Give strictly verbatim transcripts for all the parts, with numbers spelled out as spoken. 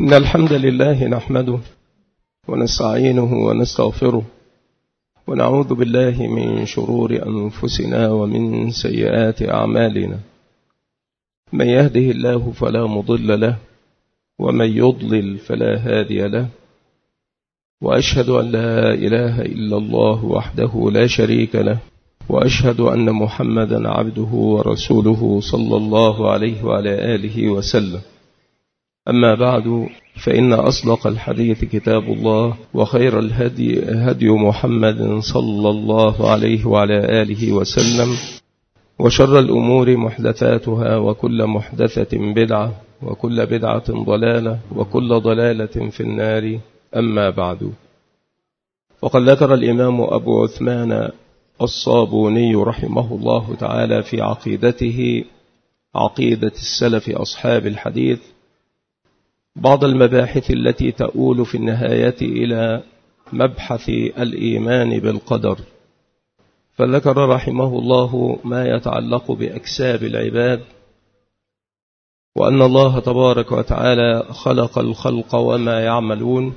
إن الحمد لله نحمده ونستعينه ونستغفره ونعوذ بالله من شرور أنفسنا ومن سيئات أعمالنا. من يهده الله فلا مضل له ومن يضلل فلا هادي له، وأشهد أن لا إله إلا الله وحده لا شريك له، وأشهد أن محمدا عبده ورسوله صلى الله عليه وعلى آله وسلم. أما بعد، فإن أصدق الحديث كتاب الله، وخير الهدي هدي محمد صلى الله عليه وعلى آله وسلم، وشر الأمور محدثاتها، وكل محدثة بدعة، وكل بدعة ضلالة، وكل ضلالة في النار. أما بعد، وقد ذكر الإمام أبو عثمان الصابوني رحمه الله تعالى في عقيدته عقيدة السلف أصحاب الحديث بعض المباحث التي تؤول في النهاية إلى مبحث الإيمان بالقدر، فذكر رحمه الله ما يتعلق بأكساب العباد، وأن الله تبارك وتعالى خلق الخلق وما يعملون،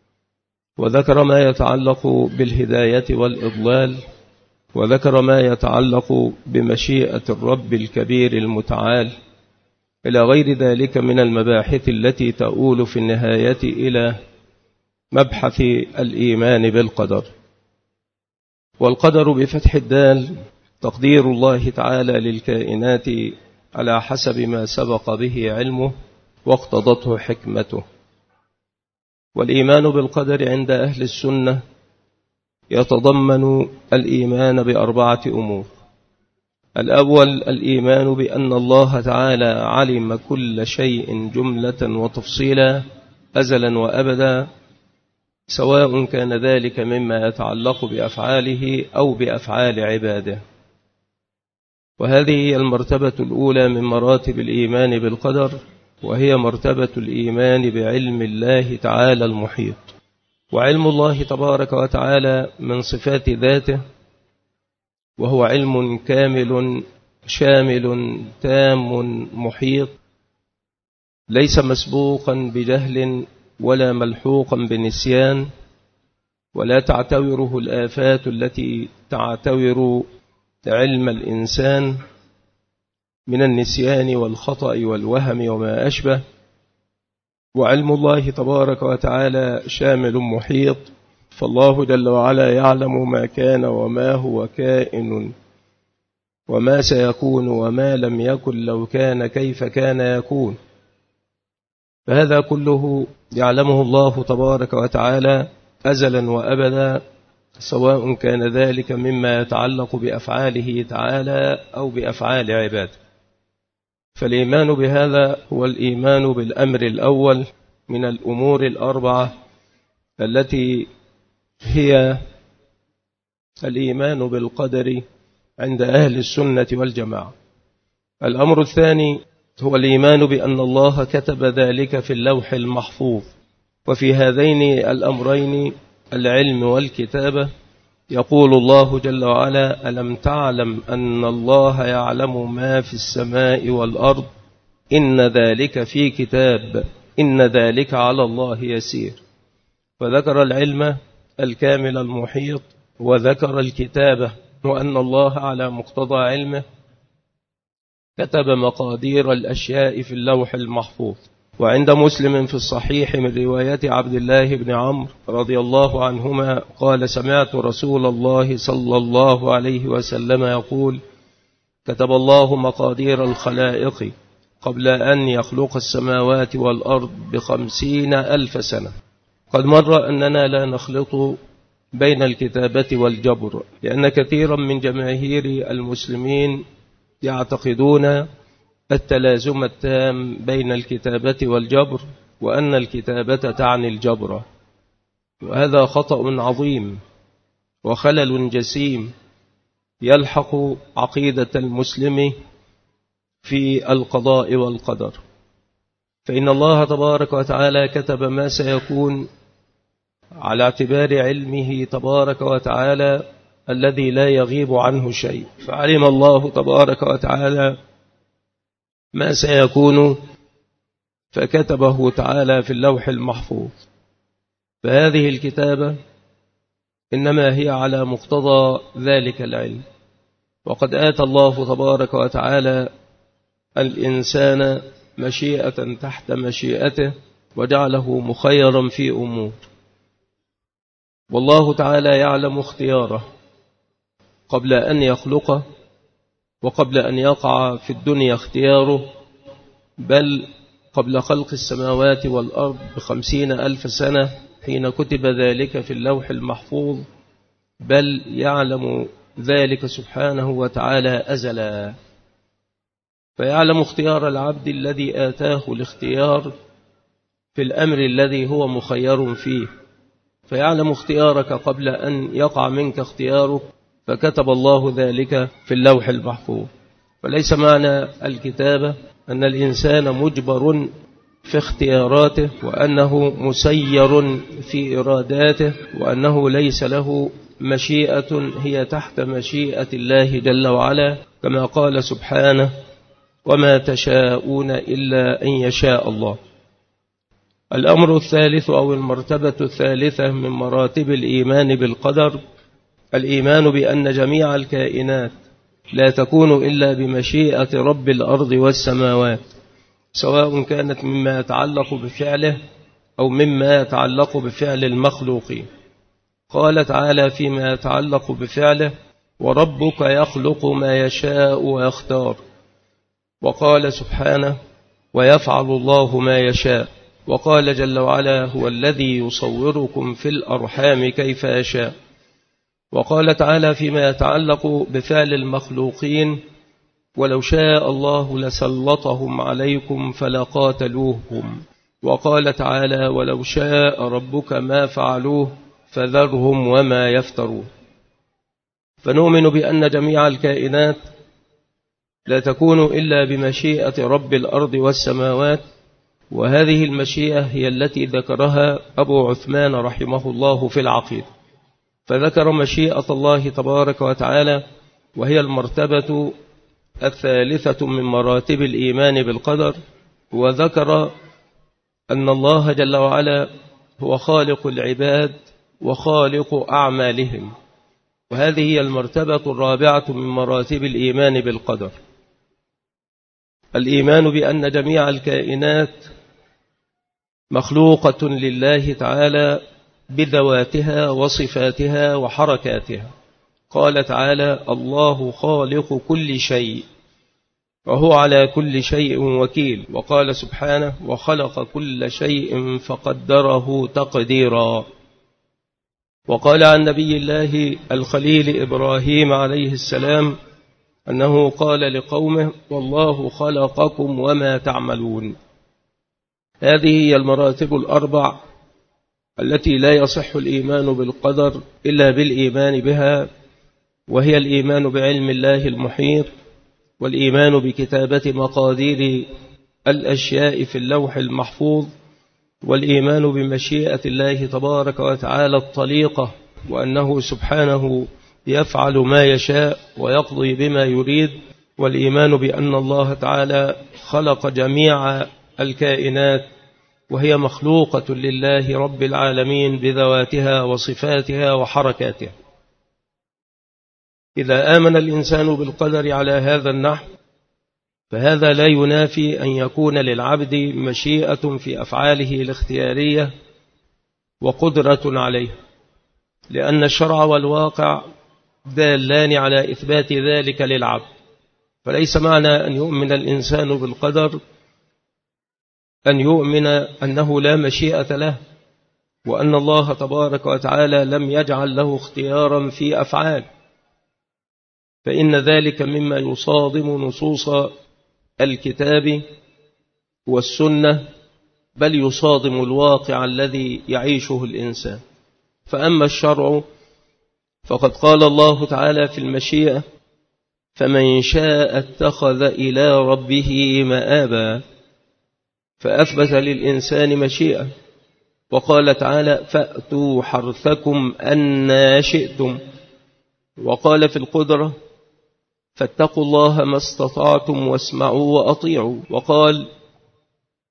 وذكر ما يتعلق بالهداية والإضلال، وذكر ما يتعلق بمشيئة الرب الكبير المتعال، إلى غير ذلك من المباحث التي تؤول في النهاية إلى مبحث الإيمان بالقدر. والقدر بفتح الدال تقدير الله تعالى للكائنات على حسب ما سبق به علمه واقتضته حكمته. والإيمان بالقدر عند أهل السنة يتضمن الإيمان بأربعة أمور. الأول الإيمان بأن الله تعالى علم كل شيء جملة وتفصيلا أزلا وأبدا، سواء كان ذلك مما يتعلق بأفعاله أو بأفعال عباده. وهذه هي المرتبة الأولى من مراتب الإيمان بالقدر، وهي مرتبة الإيمان بعلم الله تعالى المحيط. وعلم الله تبارك وتعالى من صفات ذاته، وهو علم كامل شامل تام محيط، ليس مسبوقا بجهل ولا ملحوقا بنسيان، ولا تعتوره الآفات التي تعتور علم الإنسان من النسيان والخطأ والوهم وما أشبه. وعلم الله تبارك وتعالى شامل محيط، فالله جل وعلا يعلم ما كان وما هو كائن وما سيكون وما لم يكن لو كان كيف كان يكون. فهذا كله يعلمه الله تبارك وتعالى أزلا وأبدا، سواء كان ذلك مما يتعلق بأفعاله تعالى أو بأفعال عباده. فالإيمان بهذا هو الإيمان بالأمر الأول من الأمور الأربعة التي هي الإيمان بالقدر عند أهل السنة والجماعة. الأمر الثاني هو الإيمان بأن الله كتب ذلك في اللوح المحفوظ. وفي هذين الأمرين العلم والكتابة يقول الله جل وعلا: ألم تعلم أن الله يعلم ما في السماء والأرض إن ذلك في كتاب إن ذلك على الله يسير. فذكر العلم الكامل المحيط، وذكر الكتابة، وأن الله على مقتضى علمه كتب مقادير الأشياء في اللوح المحفوظ. وعند مسلم في الصحيح من رواية عبد الله بن عمرو رضي الله عنهما قال: سمعت رسول الله صلى الله عليه وسلم يقول: كتب الله مقادير الخلائق قبل أن يخلق السماوات والأرض بخمسين ألف سنة. قد مر أننا لا نخلط بين الكتابة والجبر، لأن كثيرا من جماهير المسلمين يعتقدون التلازم التام بين الكتابة والجبر، وأن الكتابة تعني الجبر، وهذا خطأ عظيم وخلل جسيم يلحق عقيدة المسلم في القضاء والقدر. فإن الله تبارك وتعالى كتب ما سيكون على اعتبار علمه تبارك وتعالى الذي لا يغيب عنه شيء. فعلم الله تبارك وتعالى ما سيكون فكتبه تعالى في اللوح المحفوظ. فهذه الكتابة إنما هي على مقتضى ذلك العلم. وقد آتى الله تبارك وتعالى الإنسان مشيئة تحت مشيئته وجعله مخيرا في أمور، والله تعالى يعلم اختياره قبل أن يخلقه وقبل أن يقع في الدنيا اختياره، بل قبل خلق السماوات والأرض بخمسين ألف سنة حين كتب ذلك في اللوح المحفوظ، بل يعلم ذلك سبحانه وتعالى أزلا. فيعلم اختيار العبد الذي آتاه الاختيار في الأمر الذي هو مخير فيه، فيعلم اختيارك قبل أن يقع منك اختيارك، فكتب الله ذلك في اللوح المحفوظ. وليس معنى الكتابة أن الإنسان مجبر في اختياراته، وأنه مسير في إراداته، وأنه ليس له مشيئة هي تحت مشيئة الله جل وعلا، كما قال سبحانه: وما تشاءون إلا أن يشاء الله. الأمر الثالث أو المرتبة الثالثة من مراتب الإيمان بالقدر الإيمان بأن جميع الكائنات لا تكون إلا بمشيئة رب الأرض والسماوات، سواء كانت مما يتعلق بفعله أو مما يتعلق بفعل المخلوقين. قال تعالى فيما يتعلق بفعله: وربك يخلق ما يشاء ويختار. وقال سبحانه: ويفعل الله ما يشاء. وقال جل وعلا: هو الذي يصوركم في الأرحام كيف يشاء. وقال تعالى فيما يتعلق بفعل المخلوقين: ولو شاء الله لسلطهم عليكم فلقاتلوهم. وقال تعالى: ولو شاء ربك ما فعلوه فذرهم وما يفترون. فنؤمن بأن جميع الكائنات لا تكون إلا بمشيئة رب الأرض والسماوات، وهذه المشيئة هي التي ذكرها أبو عثمان رحمه الله في العقيدة، فذكر مشيئة الله تبارك وتعالى، وهي المرتبة الثالثة من مراتب الإيمان بالقدر. وذكر أن الله جل وعلا هو خالق العباد وخالق أعمالهم، وهذه هي المرتبة الرابعة من مراتب الإيمان بالقدر، الإيمان بأن جميع الكائنات مخلوقة لله تعالى بذواتها وصفاتها وحركاتها. قال تعالى: الله خالق كل شيء وهو على كل شيء وكيل. وقال سبحانه: وخلق كل شيء فقدره تقديرا. وقال عن نبي الله الخليل إبراهيم عليه السلام أنه قال لقومه: والله خلقكم وما تعملون. هذه هي المراتب الأربع التي لا يصح الإيمان بالقدر إلا بالإيمان بها، وهي الإيمان بعلم الله المحيط، والإيمان بكتابة مقادير الأشياء في اللوح المحفوظ، والإيمان بمشيئة الله تبارك وتعالى الطليقة، وأنه سبحانه يفعل ما يشاء ويقضي بما يريد، والإيمان بأن الله تعالى خلق جميع الكائنات وهي مخلوقة لله رب العالمين بذواتها وصفاتها وحركاتها. إذا آمن الإنسان بالقدر على هذا النحو، فهذا لا ينافي أن يكون للعبد مشيئة في أفعاله الاختيارية وقدرة عليه، لأن الشرع والواقع دالان على إثبات ذلك للعبد. فليس معنى أن يؤمن الإنسان بالقدر أن يؤمن أنه لا مشيئة له، وأن الله تبارك وتعالى لم يجعل له اختيارا في أفعال، فإن ذلك مما يصادم نصوص الكتاب والسنة، بل يصادم الواقع الذي يعيشه الإنسان. فأما الشرع فقد قال الله تعالى في المشيئة: فمن شاء اتخذ إلى ربه مآبا، فأثبت للإنسان مشيئة. وقال تعالى: فأتوا حرثكم أنى شئتم. وقال في القدرة: فاتقوا الله ما استطعتم واسمعوا وأطيعوا. وقال: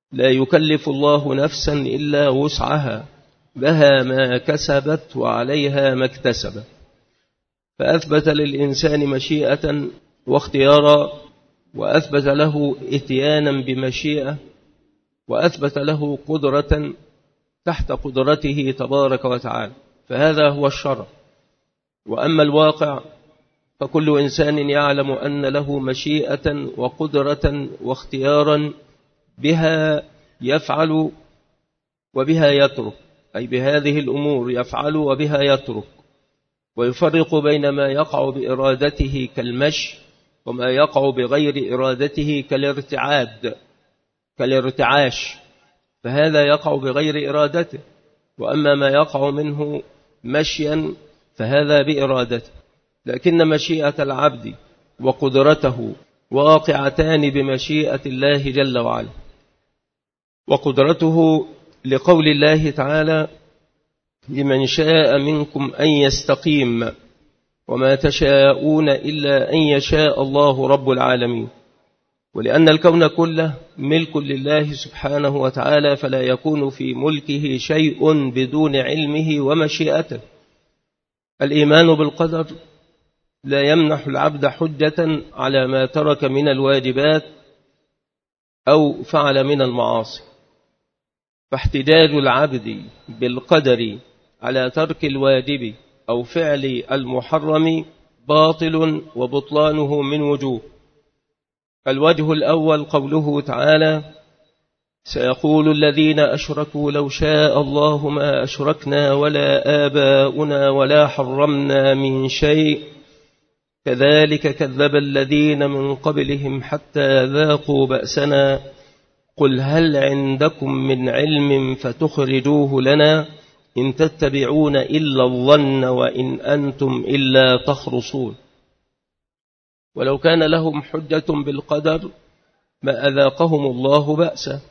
لا يكلف الله نفسا إلا وسعها، لها ما كسبت وعليها ما اكتسبت. فأثبت للإنسان مشيئة واختيارا، وأثبت له إتيانا بمشيئة، وأثبت له قدرة تحت قدرته تبارك وتعالى. فهذا هو الشرع. وأما الواقع فكل إنسان يعلم أن له مشيئة وقدرة واختيارا، بها يفعل وبها يترك، أي بهذه الأمور يفعل وبها يترك، ويفرق بين ما يقع بإرادته كالمشي وما يقع بغير إرادته كالارتعاد كالارتعاش، فهذا يقع بغير إرادته. وأما ما يقع منه مشيا فهذا بإرادته. لكن مشيئة العبد وقدرته واقعتان بمشيئة الله جل وعلا. وقدرته لقول الله تعالى: لمن شاء منكم أن يستقيم وما تشاءون إلا أن يشاء الله رب العالمين. ولأن الكون كله ملك لله سبحانه وتعالى، فلا يكون في ملكه شيء بدون علمه ومشيئته. الإيمان بالقدر لا يمنح العبد حجة على ما ترك من الواجبات أو فعل من المعاصي. فاحتجاج العبد بالقدر على ترك الواجب أو فعل المحرم باطل، وبطلانه من وجوه. الوجه الأول قوله تعالى: سيقول الذين أشركوا لو شاء الله ما أشركنا ولا آباؤنا ولا حرمنا من شيء كذلك كذب الذين من قبلهم حتى ذاقوا بأسنا قل هل عندكم من علم فتخرجوه لنا إن تتبعون إلا الظن وإن أنتم إلا تخرصون. ولو كان لهم حجة بالقدر ما أذاقهم الله بأسا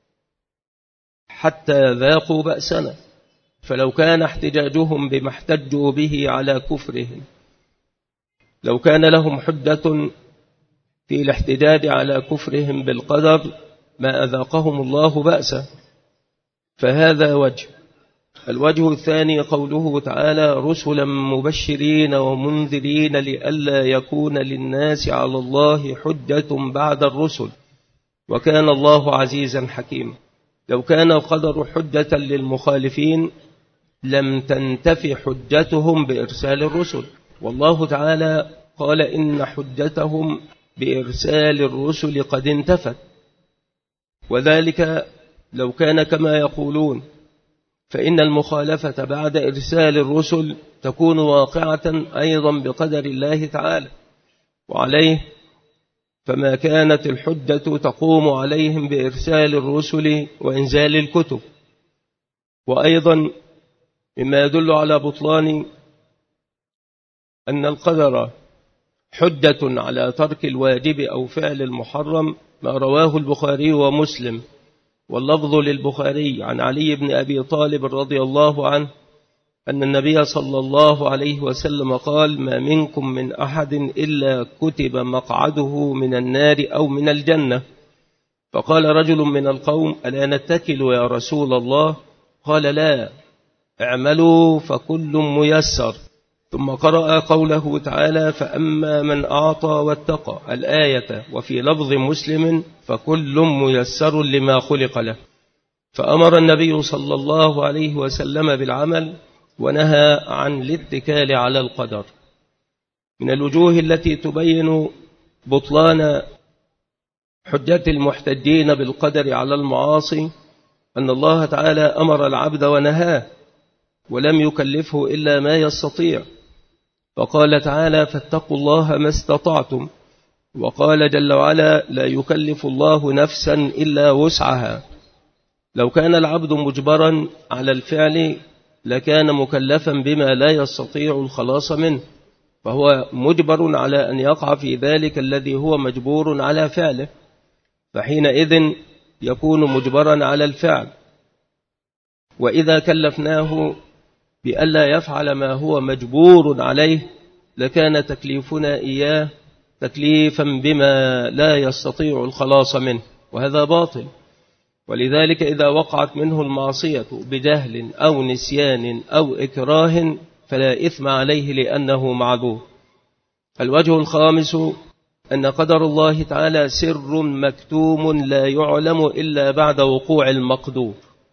حتى ذاقوا بأسنا. فلو كان احتجاجهم بما احتجوا به على كفرهم، لو كان لهم حجة في الاحتجاج على كفرهم بالقدر ما أذاقهم الله بأسا. فهذا وجه. الوجه الثاني قوله تعالى: رسلا مبشرين ومنذرين لئلا يكون للناس على الله حجة بعد الرسل وكان الله عزيزا حكيما. لو كان القدر حجة للمخالفين لم تنتفي حجتهم بإرسال الرسل، والله تعالى قال إن حجتهم بإرسال الرسل قد انتفت. وذلك لو كان كما يقولون، فإن المخالفة بعد إرسال الرسل تكون واقعة أيضا بقدر الله تعالى، وعليه فما كانت الحجة تقوم عليهم بإرسال الرسل وإنزال الكتب. وأيضا مما يدل على بطلان أن القدر حجة على ترك الواجب أو فعل المحرم ما رواه البخاري ومسلم، واللفظ للبخاري عن علي بن أبي طالب رضي الله عنه أن النبي صلى الله عليه وسلم قال: ما منكم من أحد إلا كتب مقعده من النار أو من الجنة. فقال رجل من القوم: ألا نتكل يا رسول الله؟ قال: لا، اعملوا فكل ميسر. ثم قرأ قوله تعالى: فأما من أعطى واتقى الآية، وفي لفظ مسلم: فكل ميسر لما خلق له. فأمر النبي صلى الله عليه وسلم بالعمل ونهى عن الاتكال على القدر. من الوجوه التي تبين بطلان حجة المحتجين بالقدر على المعاصي أن الله تعالى أمر العبد ونهاه ولم يكلفه إلا ما يستطيع. فقال تعالى: فاتقوا الله ما استطعتم. وقال جل وعلا: لا يكلف الله نفسا إلا وسعها. لو كان العبد مجبرا على الفعل لكان مكلفا بما لا يستطيع الخلاص منه، فهو مجبر على أن يقع في ذلك الذي هو مجبور على فعله، فحينئذ يكون مجبرا على الفعل. وإذا كلفناه بألا يفعل ما هو مجبور عليه لكان تكليفنا إياه تكليفا بما لا يستطيع الخلاص منه، وهذا باطل. ولذلك إذا وقعت منه المعصية بجهل أو نسيان أو إكراه فلا إثم عليه لأنه معذور. الوجه الخامس أن قدر الله تعالى سر مكتوم لا يعلم إلا بعد وقوع المقدور،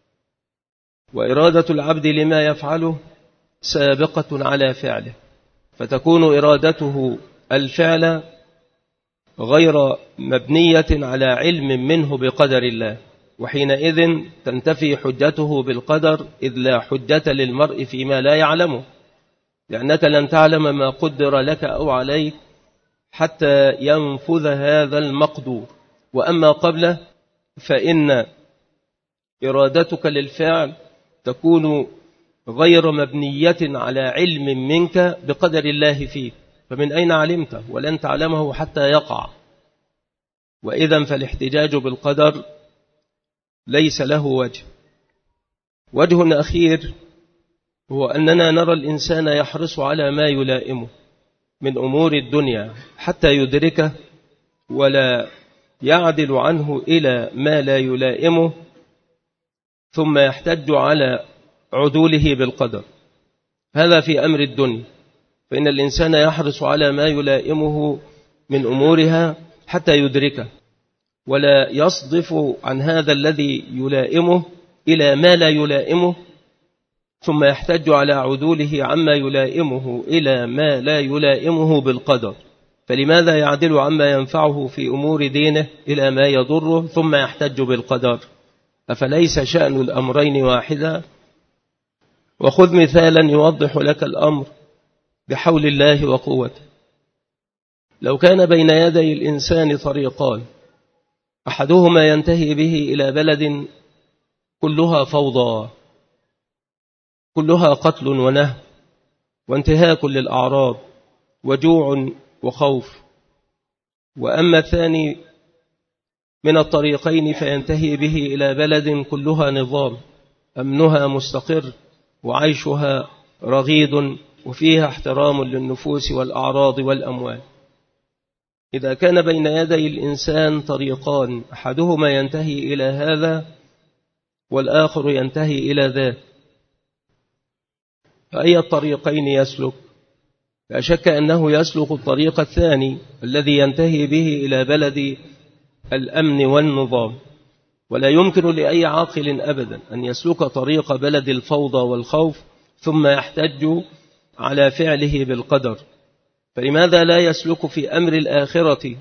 وإرادة العبد لما يفعله سابقة على فعله، فتكون إرادته الفعل غير مبنية على علم منه بقدر الله، وحينئذ تنتفي حجته بالقدر، إذ لا حجة للمرء فيما لا يعلمه، لأنك لن تعلم ما قدر لك أو عليك حتى ينفذ هذا المقدور. وأما قبله فإن إرادتك للفعل تكون غير مبنية على علم منك بقدر الله فيك، فمن أين علمته؟ ولن تعلمه حتى يقع. وإذن فالاحتجاج بالقدر ليس له وجه. وجه أخير هو أننا نرى الإنسان يحرص على ما يلائمه من أمور الدنيا حتى يدركه، ولا يعدل عنه إلى ما لا يلائمه، ثم يحتج على عدوله بالقدر. هذا في أمر الدنيا، فإن الإنسان يحرص على ما يلائمه من أمورها حتى يدركه، ولا يصدف عن هذا الذي يلائمه إلى ما لا يلائمه، ثم يحتج على عدوله عما يلائمه إلى ما لا يلائمه بالقدر. فلماذا يعدل عما ينفعه في أمور دينه إلى ما يضره ثم يحتج بالقدر؟ أفليس شأن الأمرين واحدا؟ وخذ مثالا يوضح لك الأمر بحول الله وقوته. لو كان بين يدي الإنسان طريقان، أحدهما ينتهي به إلى بلد كلها فوضى، كلها قتل ونهب وانتهاك للأعراض وجوع وخوف، وأما الثاني من الطريقين فينتهي به إلى بلد كلها نظام، أمنها مستقر وعيشها رغيد وفيها احترام للنفوس والأعراض والأموال. إذا كان بين يدي الإنسان طريقان، أحدهما ينتهي إلى هذا والآخر ينتهي إلى ذاك، فأي الطريقين يسلك؟ لا شك أنه يسلك الطريق الثاني الذي ينتهي به إلى بلد الأمن والنظام. ولا يمكن لأي عاقل أبدا أن يسلك طريق بلد الفوضى والخوف ثم يحتج على فعله بالقدر. فلماذا لا يسلك في أمر الآخرة؟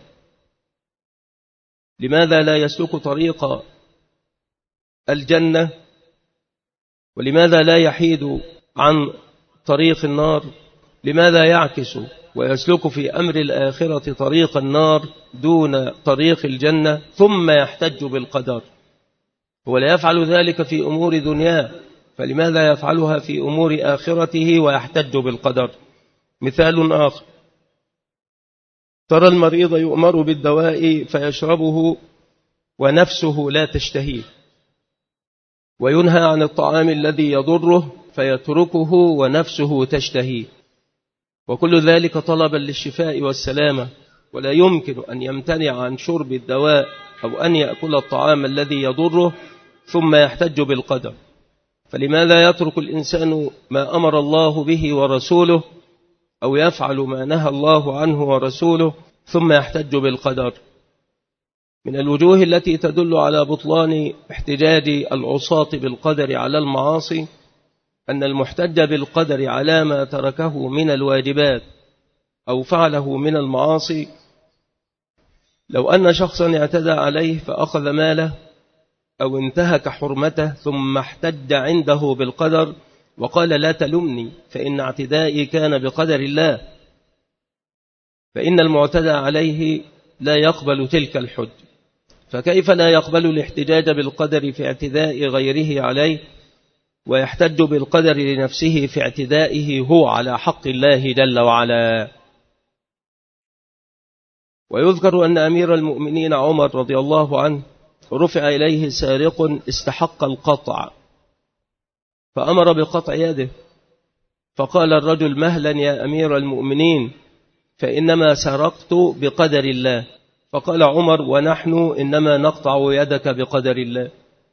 لماذا لا يسلك طريق الجنة؟ ولماذا لا يحيد عن طريق النار؟ لماذا يعكس ويسلك في أمر الآخرة طريق النار دون طريق الجنة ثم يحتج بالقدر؟ ولا يفعل ذلك في أمور دنياه، فلماذا يفعلها في أمور آخرته ويحتج بالقدر؟ مثال آخر، ترى المريض يؤمر بالدواء فيشربه ونفسه لا تشتهيه، وينهى عن الطعام الذي يضره فيتركه ونفسه تشتهيه، وكل ذلك طلبا للشفاء والسلامة، ولا يمكن أن يمتنع عن شرب الدواء أو أن يأكل الطعام الذي يضره ثم يحتج بالقدر. فلماذا يترك الإنسان ما أمر الله به ورسوله أو يفعل ما نهى الله عنه ورسوله ثم يحتج بالقدر؟ من الوجوه التي تدل على بطلان احتجاج العصاة بالقدر على المعاصي أن المحتج بالقدر على ما تركه من الواجبات أو فعله من المعاصي، لو أن شخصا اعتدى عليه فأخذ ماله أو انتهك حرمته ثم احتج عنده بالقدر وقال لا تلمني فإن اعتدائي كان بقدر الله، فإن المعتدى عليه لا يقبل تلك الحج، فكيف لا يقبل الاحتجاج بالقدر في اعتداء غيره عليه ويحتج بالقدر لنفسه في اعتدائه هو على حق الله جل وعلا؟ ويذكر أن أمير المؤمنين عمر رضي الله عنه رفع إليه سارق استحق القطع فأمر بقطع يده، فقال الرجل مهلا يا أمير المؤمنين فإنما سرقت بقدر الله، فقال عمر ونحن إنما نقطع يدك بقدر الله.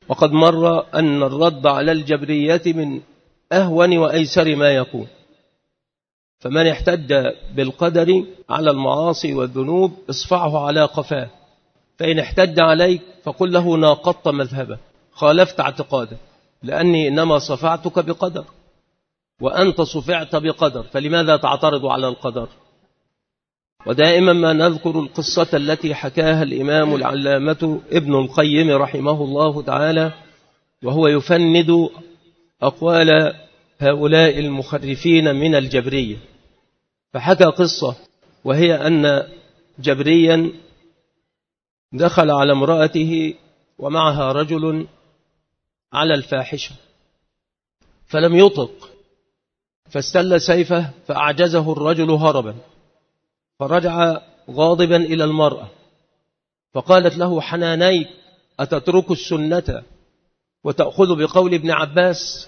وقد مر أن الرد على الجبرية من أهون وأيسر ما يكون، فمن احتج بالقدر على المعاصي والذنوب اصفعه على قفاه، فإن احتج عليك فقل له ناقضت مذهبه، خالفت اعتقاده، لأني إنما صفعتك بقدر وأنت صفعت بقدر، فلماذا تعترض على القدر؟ ودائما ما نذكر القصة التي حكاها الإمام العلامة ابن القيم رحمه الله تعالى وهو يفند أقوال هؤلاء المخرفين من الجبرية، فحكى قصة وهي أن جبريا دخل على امرأته ومعها رجل على الفاحشة فلم يطق، فاستل سيفه فأعجزه الرجل هربا، فرجع غاضبا إلى المرأة فقالت له حنانيك أتترك السنة وتأخذ بقول ابن عباس؟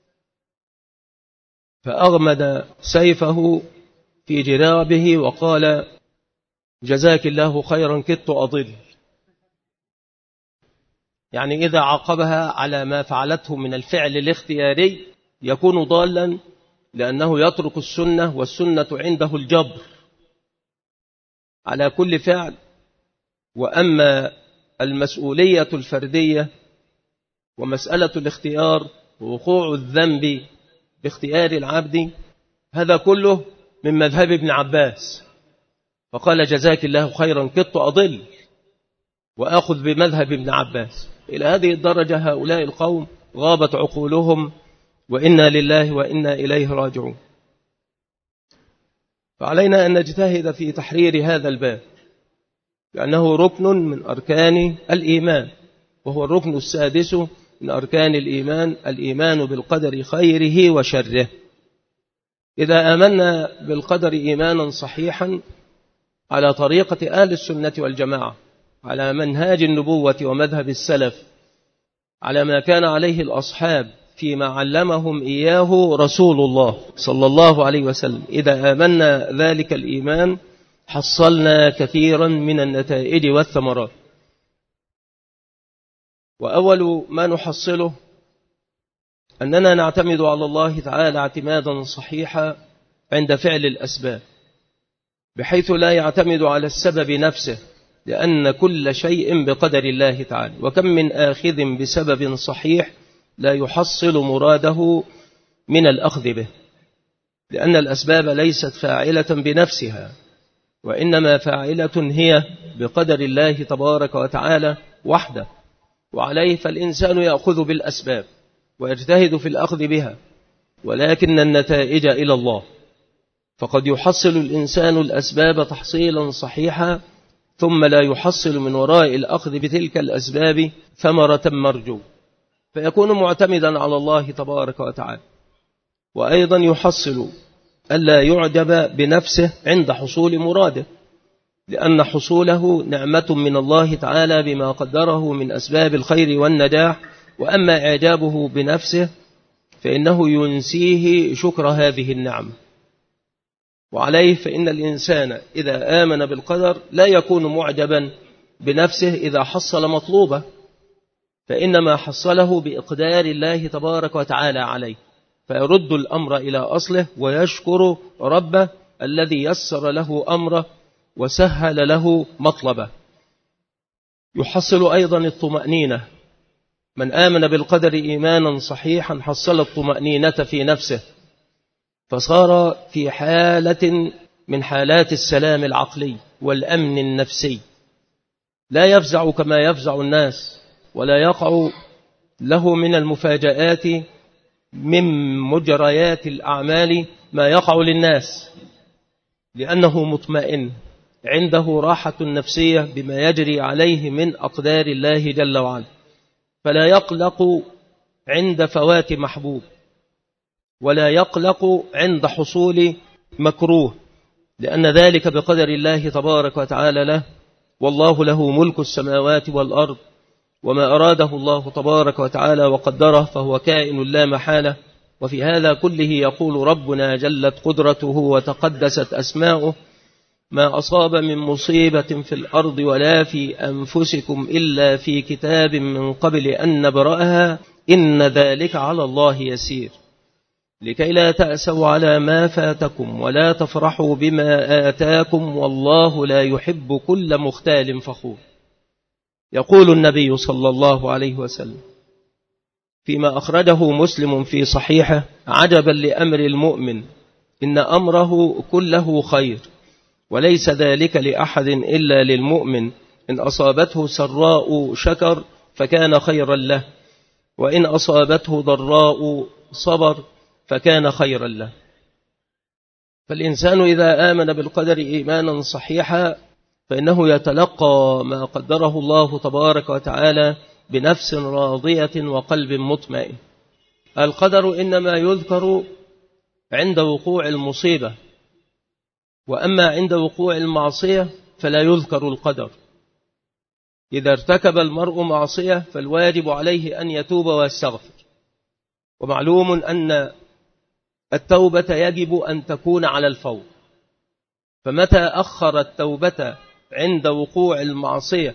فأغمد سيفه في جرابه وقال جزاك الله خيرا كدت أضل، يعني إذا عاقبها على ما فعلته من الفعل الاختياري يكون ضالا، لأنه يترك السنة والسنة عنده الجبر على كل فعل. وأما المسؤولية الفردية ومسألة الاختيار ووقوع الذنب باختيار العبد هذا كله من مذهب ابن عباس، فقال جزاك الله خيرا كدت أضل وأخذ بمذهب ابن عباس. إلى هذه الدرجة هؤلاء القوم غابت عقولهم، وإنا لله وإنا إليه راجعون. فعلينا أن نجتهد في تحرير هذا الباب، لأنه ركن من أركان الإيمان، وهو الركن السادس من أركان الإيمان، الإيمان بالقدر خيره وشره. إذا آمنا بالقدر إيمانا صحيحا على طريقة آل السنة والجماعة، على منهاج النبوة ومذهب السلف، على ما كان عليه الأصحاب فيما علمهم إياه رسول الله صلى الله عليه وسلم، إذا آمنا ذلك الإيمان حصلنا كثيرا من النتائج والثمرات. وأول ما نحصله أننا نعتمد على الله تعالى اعتمادا صحيحا عند فعل الأسباب، بحيث لا يعتمد على السبب نفسه، لأن كل شيء بقدر الله تعالى. وكم من آخذ بسبب صحيح لا يحصل مراده من الأخذ به، لأن الأسباب ليست فاعلة بنفسها، وإنما فاعلة هي بقدر الله تبارك وتعالى وحده. وعليه فالإنسان يأخذ بالأسباب ويجتهد في الأخذ بها، ولكن النتائج إلى الله. فقد يحصل الإنسان الأسباب تحصيلا صحيحا، ثم لا يحصل من وراء الأخذ بتلك الأسباب ثمرة مرجو، فيكون معتمدا على الله تبارك وتعالى. وأيضا يحصل ألا يعجب بنفسه عند حصول مراده، لأن حصوله نعمة من الله تعالى بما قدره من أسباب الخير والنجاح. وأما إعجابه بنفسه فإنه ينسيه شكر هذه النعمة. وعليه فإن الإنسان إذا آمن بالقدر لا يكون معجبا بنفسه إذا حصل مطلوبه، فإنما حصله بإقدار الله تبارك وتعالى عليه، فيرد الأمر إلى أصله ويشكر ربه الذي يسر له أمره وسهل له مطلبه. يحصل أيضا الطمأنينة، من آمن بالقدر إيمانا صحيحا حصل الطمأنينة في نفسه، فصار في حالة من حالات السلام العقلي والأمن النفسي، لا يفزع كما يفزع الناس، ولا يقع له من المفاجآت من مجريات الأعمال ما يقع للناس، لأنه مطمئن عنده راحة نفسية بما يجري عليه من أقدار الله جل وعلا، فلا يقلق عند فوات محبوب، ولا يقلق عند حصول مكروه، لأن ذلك بقدر الله تبارك وتعالى له. والله له ملك السماوات والأرض، وما أراده الله تبارك وتعالى وقدره فهو كائن لا محالة. وفي هذا كله يقول ربنا جلت قدرته وتقدست أسماؤه ما أصاب من مصيبة في الأرض ولا في أنفسكم إلا في كتاب من قبل أن نبرأها إن ذلك على الله يسير لكي لا تأسوا على ما فاتكم ولا تفرحوا بما آتاكم والله لا يحب كل مختال فخور. يقول النبي صلى الله عليه وسلم فيما أخرجه مسلم في صحيحه: عجبا لأمر المؤمن إن أمره كله خير وليس ذلك لأحد إلا للمؤمن إن أصابته سراء شكر فكان خيرا له وإن أصابته ضراء صبر فكان خيرا له. فالإنسان إذا آمن بالقدر إيمانا صحيحا فإنه يتلقى ما قدره الله تبارك وتعالى بنفس راضية وقلب مطمئن. القدر إنما يذكر عند وقوع المصيبة، وأما عند وقوع المعصية فلا يذكر القدر. إذا ارتكب المرء معصية فالواجب عليه أن يتوب ويستغفر، ومعلوم أن التوبة يجب أن تكون على الفور، فمتى أخر التوبة عند وقوع المعصية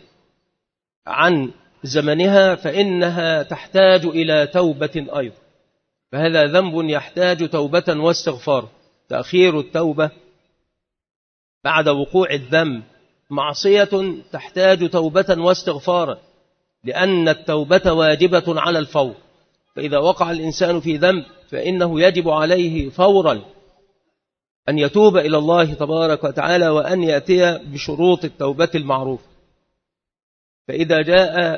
عن زمنها فإنها تحتاج إلى توبة أيضا، فهذا ذنب يحتاج توبة واستغفار. تأخير التوبة بعد وقوع الذنب معصية تحتاج توبة واستغفارا، لأن التوبة واجبة على الفور. فإذا وقع الإنسان في ذنب فإنه يجب عليه فورا أن يتوب إلى الله تبارك وتعالى وأن يأتي بشروط التوبة المعروفة. فإذا جاء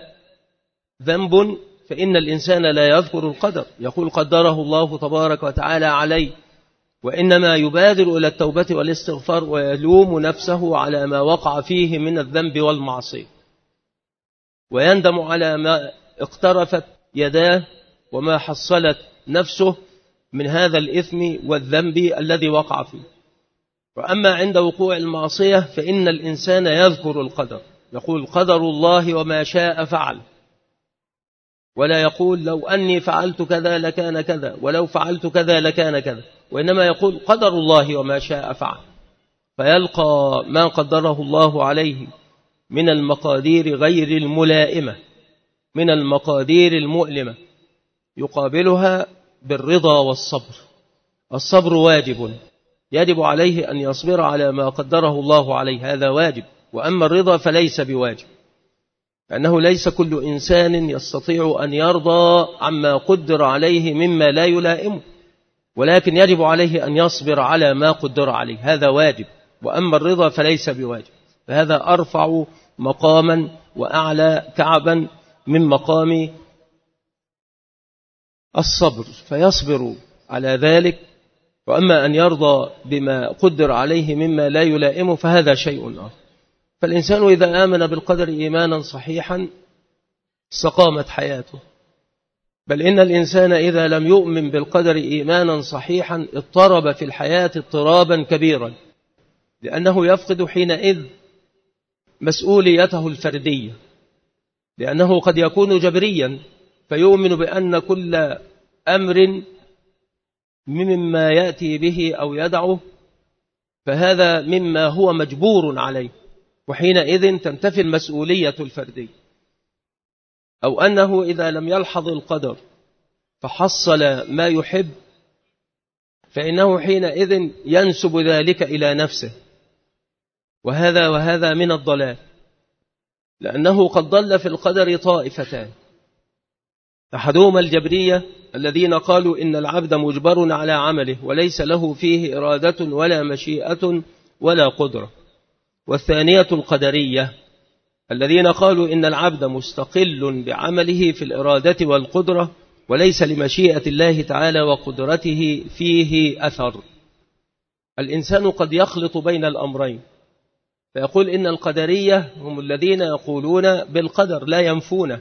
ذنب فإن الإنسان لا يذكر القدر، يقول قدره الله تبارك وتعالى عليه، وإنما يبادر إلى التوبة والاستغفار ويلوم نفسه على ما وقع فيه من الذنب والمعصية، ويندم على ما اقترفت يداه وما حصلت نفسه من هذا الإثم والذنب الذي وقع فيه. وأما عند وقوع المعصية فإن الإنسان يذكر القدر، يقول قدر الله وما شاء فعل، ولا يقول لو أني فعلت كذا لكان كذا ولو فعلت كذا لكان كذا، وإنما يقول قدر الله وما شاء فعل، فيلقى ما قدره الله عليه من المقادير غير الملائمة، من المقادير المؤلمة، يقابلها بالرضا والصبر. الصبر واجب، يجب عليه أن يصبر على ما قدره الله عليه، هذا واجب. وأما الرضا فليس بواجب، لأنه ليس كل إنسان يستطيع أن يرضى عما قدر عليه مما لا يلائمه، ولكن يجب عليه أن يصبر على ما قدر عليه، هذا واجب. وأما الرضا فليس بواجب، فهذا أرفع مقاما وأعلى كعبا من مقام الصبر، فيصبر على ذلك. وأما أن يرضى بما قدر عليه مما لا يلائمه فهذا شيء آخر. فالإنسان إذا آمن بالقدر إيمانا صحيحا استقامت حياته، بل إن الإنسان إذا لم يؤمن بالقدر إيمانا صحيحا اضطرب في الحياة اضطرابا كبيرا، لأنه يفقد حينئذ مسؤوليته الفردية، لأنه قد يكون جبريا فيؤمن بأن كل أمر مما يأتي به أو يدعه فهذا مما هو مجبور عليه، وحينئذ تنتفي المسؤولية الفردية. أو أنه إذا لم يلحظ القدر فحصل ما يحب فإنه حينئذ ينسب ذلك إلى نفسه، وهذا وهذا من الضلال، لأنه قد ضل في القدر طائفتان: أحدهما الجبرية الذين قالوا إن العبد مجبر على عمله وليس له فيه إرادة ولا مشيئة ولا قدرة، والثانية القدرية الذين قالوا إن العبد مستقل بعمله في الإرادة والقدرة وليس لمشيئة الله تعالى وقدرته فيه أثر. الإنسان قد يخلط بين الأمرين، فيقول إن القدرية هم الذين يقولون بالقدر لا ينفونه،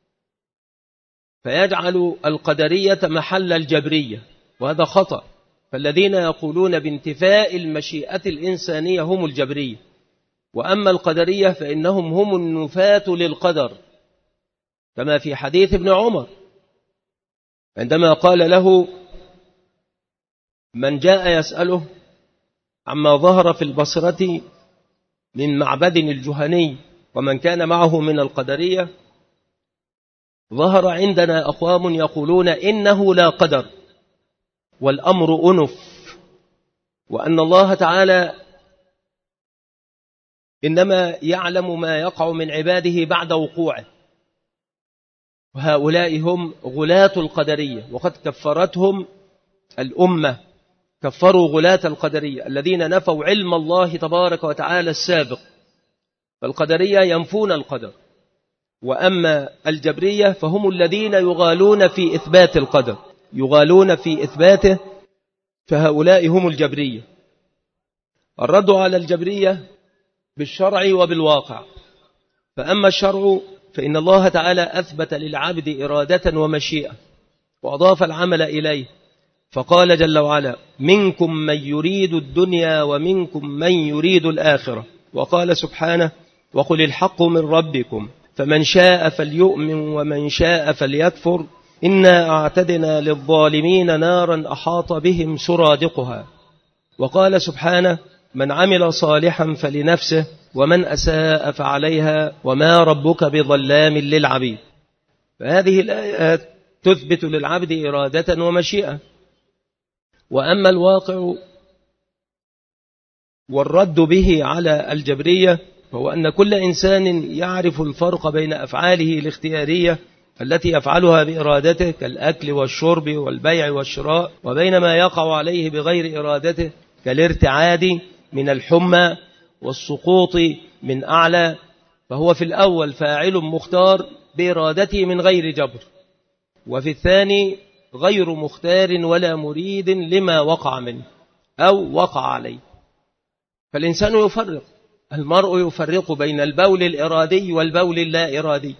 فيجعل القدرية محل الجبرية، وهذا خطأ. فالذين يقولون بانتفاء المشيئة الإنسانية هم الجبرية، وأما القدرية فإنهم هم النفاة للقدر، كما في حديث ابن عمر عندما قال له من جاء يسأله عما ظهر في البصرة من معبد الجهني ومن كان معه من القدرية، ظهر عندنا أقوام يقولون إنه لا قدر والأمر أنف، وأن الله تعالى إنما يعلم ما يقع من عباده بعد وقوعه. وهؤلاء هم غلاة القدرية، وقد كفرتهم الأمة، كفروا غلاة القدرية الذين نفوا علم الله تبارك وتعالى السابق. فالقدرية ينفون القدر، وأما الجبرية فهم الذين يغالون في إثبات القدر، يغالون في إثباته، فهؤلاء هم الجبرية. الرد على الجبرية بالشرع وبالواقع. فأما الشرع فإن الله تعالى أثبت للعبد إرادة ومشيئة وأضاف العمل إليه، فقال جل وعلا: منكم من يريد الدنيا ومنكم من يريد الآخرة. وقال سبحانه: وقل الحق من ربكم فمن شاء فليؤمن ومن شاء فليكفر إنا أعتدنا للظالمين نارا أحاط بهم سرادقها. وقال سبحانه: من عمل صالحا فلنفسه ومن أساء فعليها وما ربك بظلام للعبيد. فهذه الآيات تثبت للعبد إرادة ومشيئة. وأما الواقع والرد به على الجبرية فهو أن كل إنسان يعرف الفرق بين أفعاله الاختيارية التي يفعلها بإرادته كالأكل والشرب والبيع والشراء، وبين ما يقع عليه بغير إرادته كالارتعاد من الحمى والسقوط من أعلى. فهو في الأول فاعل مختار بإرادته من غير جبر، وفي الثاني غير مختار ولا مريد لما وقع منه أو وقع عليه. فالإنسان يفرق، المرء يفرق بين البول الإرادي والبول اللا إرادي،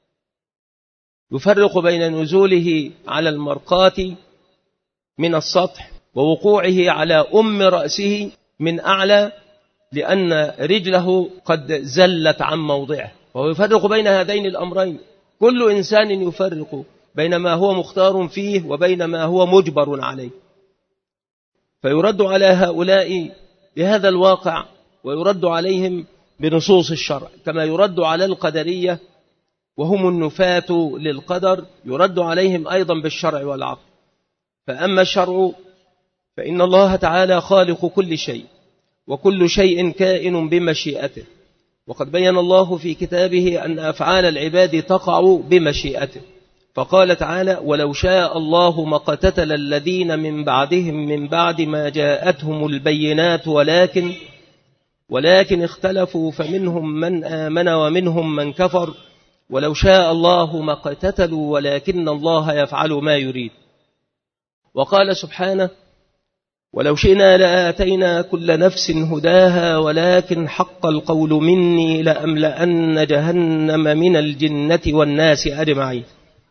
يفرق بين نزوله على المرقاة من السطح ووقوعه على أم رأسه من أعلى لأن رجله قد زلت عن موضعه، وهو يفرق بين هذين الأمرين. كل إنسان يفرق بين ما هو مختار فيه وبين ما هو مجبر عليه. فيرد على هؤلاء بهذا الواقع، ويرد عليهم بنصوص الشرع، كما يرد على القدرية وهم النفاة للقدر، يرد عليهم أيضا بالشرع والعقل. فأما الشرع فإن الله تعالى خالق كل شيء، وكل شيء كائن بمشيئته، وقد بين الله في كتابه أن أفعال العباد تقع بمشيئته. فقال تعالى: ولو شاء الله ما اقتتل الذين من بعدهم من بعد ما جاءتهم البينات ولكن ولكن اختلفوا فمنهم من آمن ومنهم من كفر ولو شاء الله ما اقتتلوا ولكن الله يفعل ما يريد. وقال سبحانه: ولو شئنا لآتينا كل نفس هداها ولكن حق القول مني لأملأن جهنم من الجنة والناس أجمعين.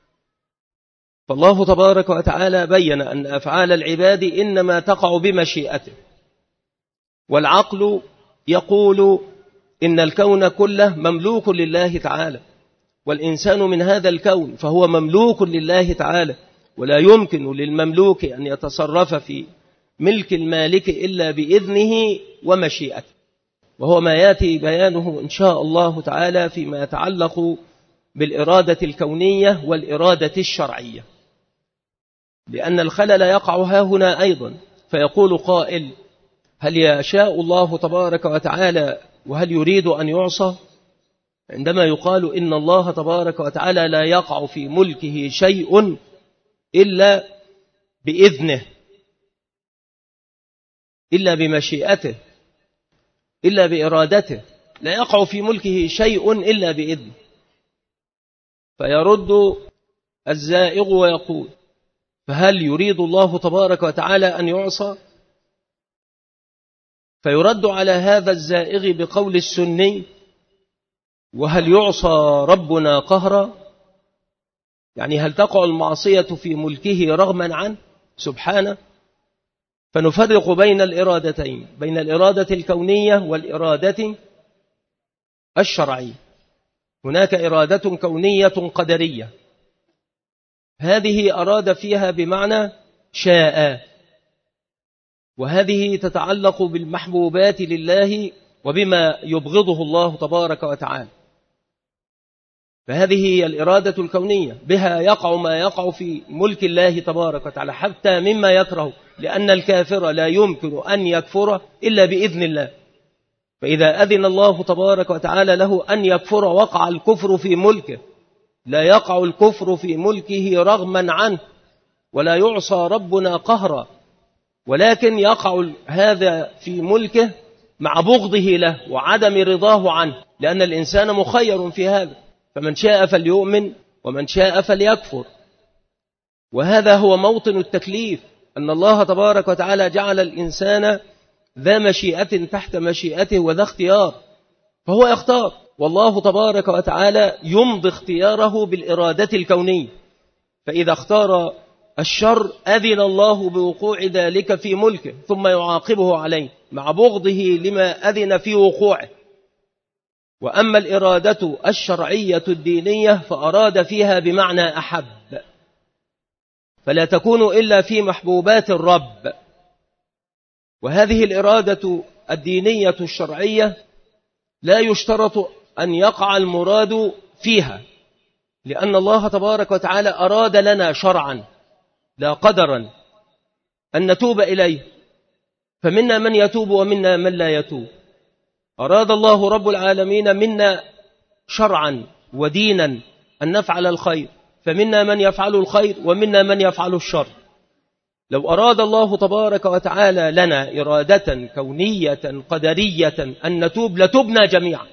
فالله تبارك وتعالى بين أن أفعال العباد إنما تقع بمشيئته، والعقل يقول إن الكون كله مملوك لله تعالى، والإنسان من هذا الكون فهو مملوك لله تعالى، ولا يمكن للمملوك أن يتصرف في ملك المالك إلا بإذنه ومشيئته، وهو ما يأتي بيانه إن شاء الله تعالى فيما يتعلق بالإرادة الكونية والإرادة الشرعية. لأن الخلل يقع ها هنا أيضا، فيقول قائل: هل يشاء الله تبارك وتعالى وهل يريد أن يعصى؟ عندما يقال إن الله تبارك وتعالى لا يقع في ملكه شيء إلا بإذنه، إلا بمشيئته، إلا بإرادته، لا يقع في ملكه شيء إلا بإذنه. فيرد الزائغ ويقول: فهل يريد الله تبارك وتعالى أن يعصى؟ فيرد على هذا الزائغ بقول السني: وهل يعصى ربنا قهرا؟ يعني هل تقع المعصية في ملكه رغما عنه سبحانه؟ فنفرق بين الإرادتين، بين الإرادة الكونية والإرادة الشرعية. هناك إرادة كونية قدرية، هذه أراد فيها بمعنى شاء، وهذه تتعلق بالمحبوبات لله وبما يبغضه الله تبارك وتعالى. فهذه هي الإرادة الكونية، بها يقع ما يقع في ملك الله تبارك وتعالى حتى مما يكره، لأن الكافر لا يمكن أن يكفر إلا بإذن الله. فإذا أذن الله تبارك وتعالى له أن يكفر وقع الكفر في ملكه، لا يقع الكفر في ملكه رغما عنه، ولا يعصى ربنا قهرا، ولكن يقع هذا في ملكه مع بغضه له وعدم رضاه عنه، لأن الإنسان مخير في هذا، فمن شاء فليؤمن ومن شاء فليكفر. وهذا هو موطن التكليف، أن الله تبارك وتعالى جعل الإنسان ذا مشيئة تحت مشيئته وذا اختيار، فهو يختار، والله تبارك وتعالى يمضي اختياره بالإرادة الكونية. فإذا اختار الشر أذن الله بوقوع ذلك في ملكه ثم يعاقبه عليه مع بغضه لما أذن في وقوعه. وأما الإرادة الشرعية الدينية فأراد فيها بمعنى أحب، فلا تكون إلا في محبوبات الرب. وهذه الإرادة الدينية الشرعية لا يشترط أن يقع المراد فيها، لأن الله تبارك وتعالى أراد لنا شرعا لا قدرا أن نتوب إليه، فمنا من يتوب ومنا من لا يتوب. أراد الله رب العالمين منا شرعا ودينا أن نفعل الخير، فمنا من يفعل الخير ومنا من يفعل الشر. لو أراد الله تبارك وتعالى لنا إرادة كونية قدرية أن نتوب لتبنا جميعا.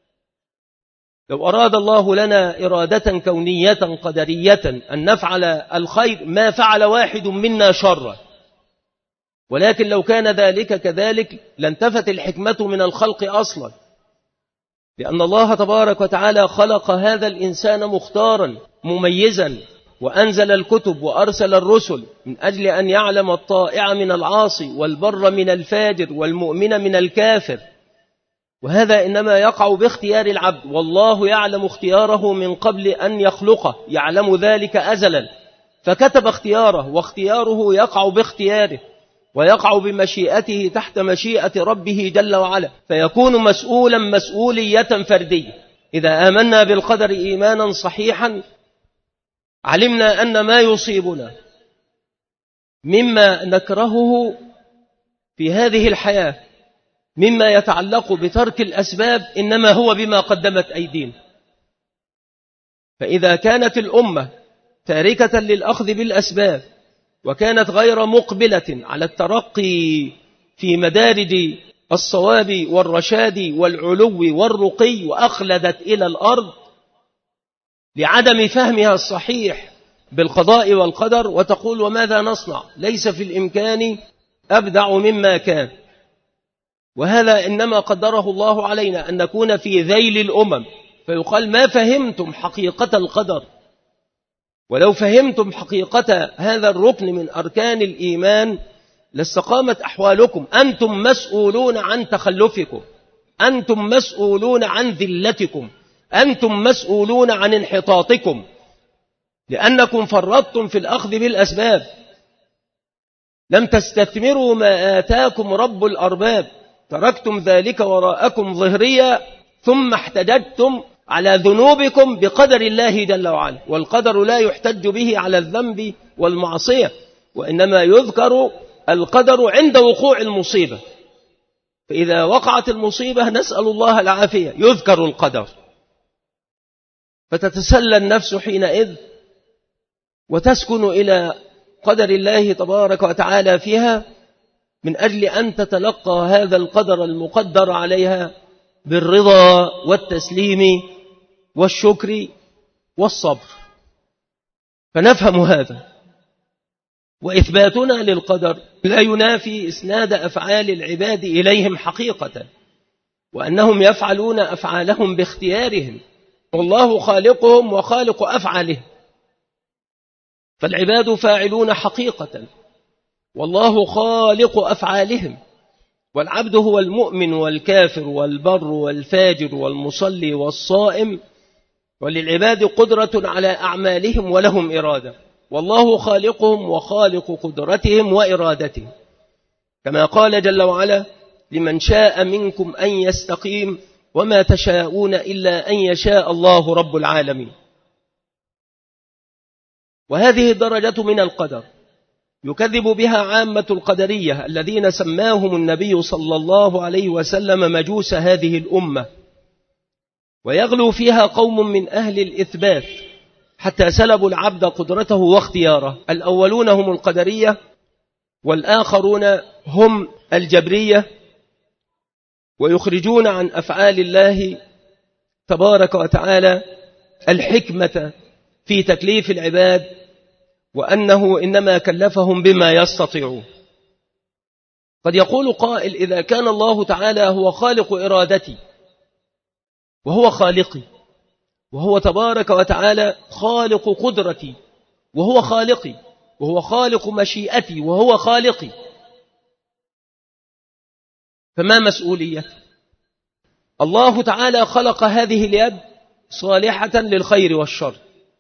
لو أراد الله لنا إرادة كونية قدرية أن نفعل الخير ما فعل واحد منا شرا، ولكن لو كان ذلك كذلك لانتفت الحكمة من الخلق أصلا، لأن الله تبارك وتعالى خلق هذا الإنسان مختارا مميزا، وأنزل الكتب وأرسل الرسل من أجل أن يعلم الطائع من العاصي والبر من الفاجر والمؤمن من الكافر. وهذا إنما يقع باختيار العبد، والله يعلم اختياره من قبل أن يخلقه، يعلم ذلك أزلا، فكتب اختياره، واختياره يقع باختياره ويقع بمشيئته تحت مشيئة ربه جل وعلا، فيكون مسؤولا مسؤولية فردية. إذا آمنا بالقدر إيمانا صحيحا علمنا أن ما يصيبنا مما نكرهه في هذه الحياة مما يتعلق بترك الأسباب إنما هو بما قدمت أيدينا. فإذا كانت الأمة تاركة للأخذ بالأسباب وكانت غير مقبلة على الترقي في مدارج الصواب والرشاد والعلو والرقي وأخلدت إلى الأرض لعدم فهمها الصحيح بالقضاء والقدر، وتقول وماذا نصنع، ليس في الإمكان أبدع مما كان. وهذا إنما قدره الله علينا أن نكون في ذيل الأمم، فيقال ما فهمتم حقيقة القدر. ولو فهمتم حقيقة هذا الركن من أركان الإيمان لاستقامت أحوالكم. أنتم مسؤولون عن تخلفكم، أنتم مسؤولون عن ذلتكم، أنتم مسؤولون عن انحطاطكم، لأنكم فرطتم في الأخذ بالأسباب، لم تستثمروا ما آتاكم رب الأرباب، تركتم ذلك وراءكم ظهريا، ثم احتججتم على ذنوبكم بقدر الله جل وعلا. والقدر لا يحتج به على الذنب والمعصية، وإنما يذكر القدر عند وقوع المصيبة. فإذا وقعت المصيبة نسأل الله العافية يذكر القدر، فتتسلى النفس حينئذ وتسكن إلى قدر الله تبارك وتعالى فيها، من أجل أن تتلقى هذا القدر المقدر عليها بالرضا والتسليم والشكر والصبر. فنفهم هذا، وإثباتنا للقدر لا ينافي إسناد أفعال العباد إليهم حقيقة، وأنهم يفعلون أفعالهم باختيارهم، والله خالقهم وخالق أفعالهم. فالعباد فاعلون حقيقة، والله خالق أفعالهم. والعبد هو المؤمن والكافر والبر والفاجر والمصلي والصائم، وللعباد قدرة على أعمالهم ولهم إرادة، والله خالقهم وخالق قدرتهم وإرادتهم. كما قال جل وعلا لمن شاء منكم أن يستقيم وما تشاءون إلا أن يشاء الله رب العالمين. وهذه الدرجة من القدر يكذب بها عامة القدرية الذين سماهم النبي صلى الله عليه وسلم مجوس هذه الأمة، ويغلو فيها قوم من أهل الإثبات حتى سلبوا العبد قدرته واختياره. الأولون هم القدرية، والآخرون هم الجبرية، ويخرجون عن أفعال الله تبارك وتعالى الحكمة في تكليف العباد، وأنه إنما كلفهم بما يستطيعون. قد يقول قائل: إذا كان الله تعالى هو خالق إرادتي وهو خالقي، وهو تبارك وتعالى خالق قدرتي وهو خالقي، وهو خالق مشيئتي وهو خالقي، فما مسؤوليتي؟ الله تعالى خلق هذه اليد صالحة للخير والشر،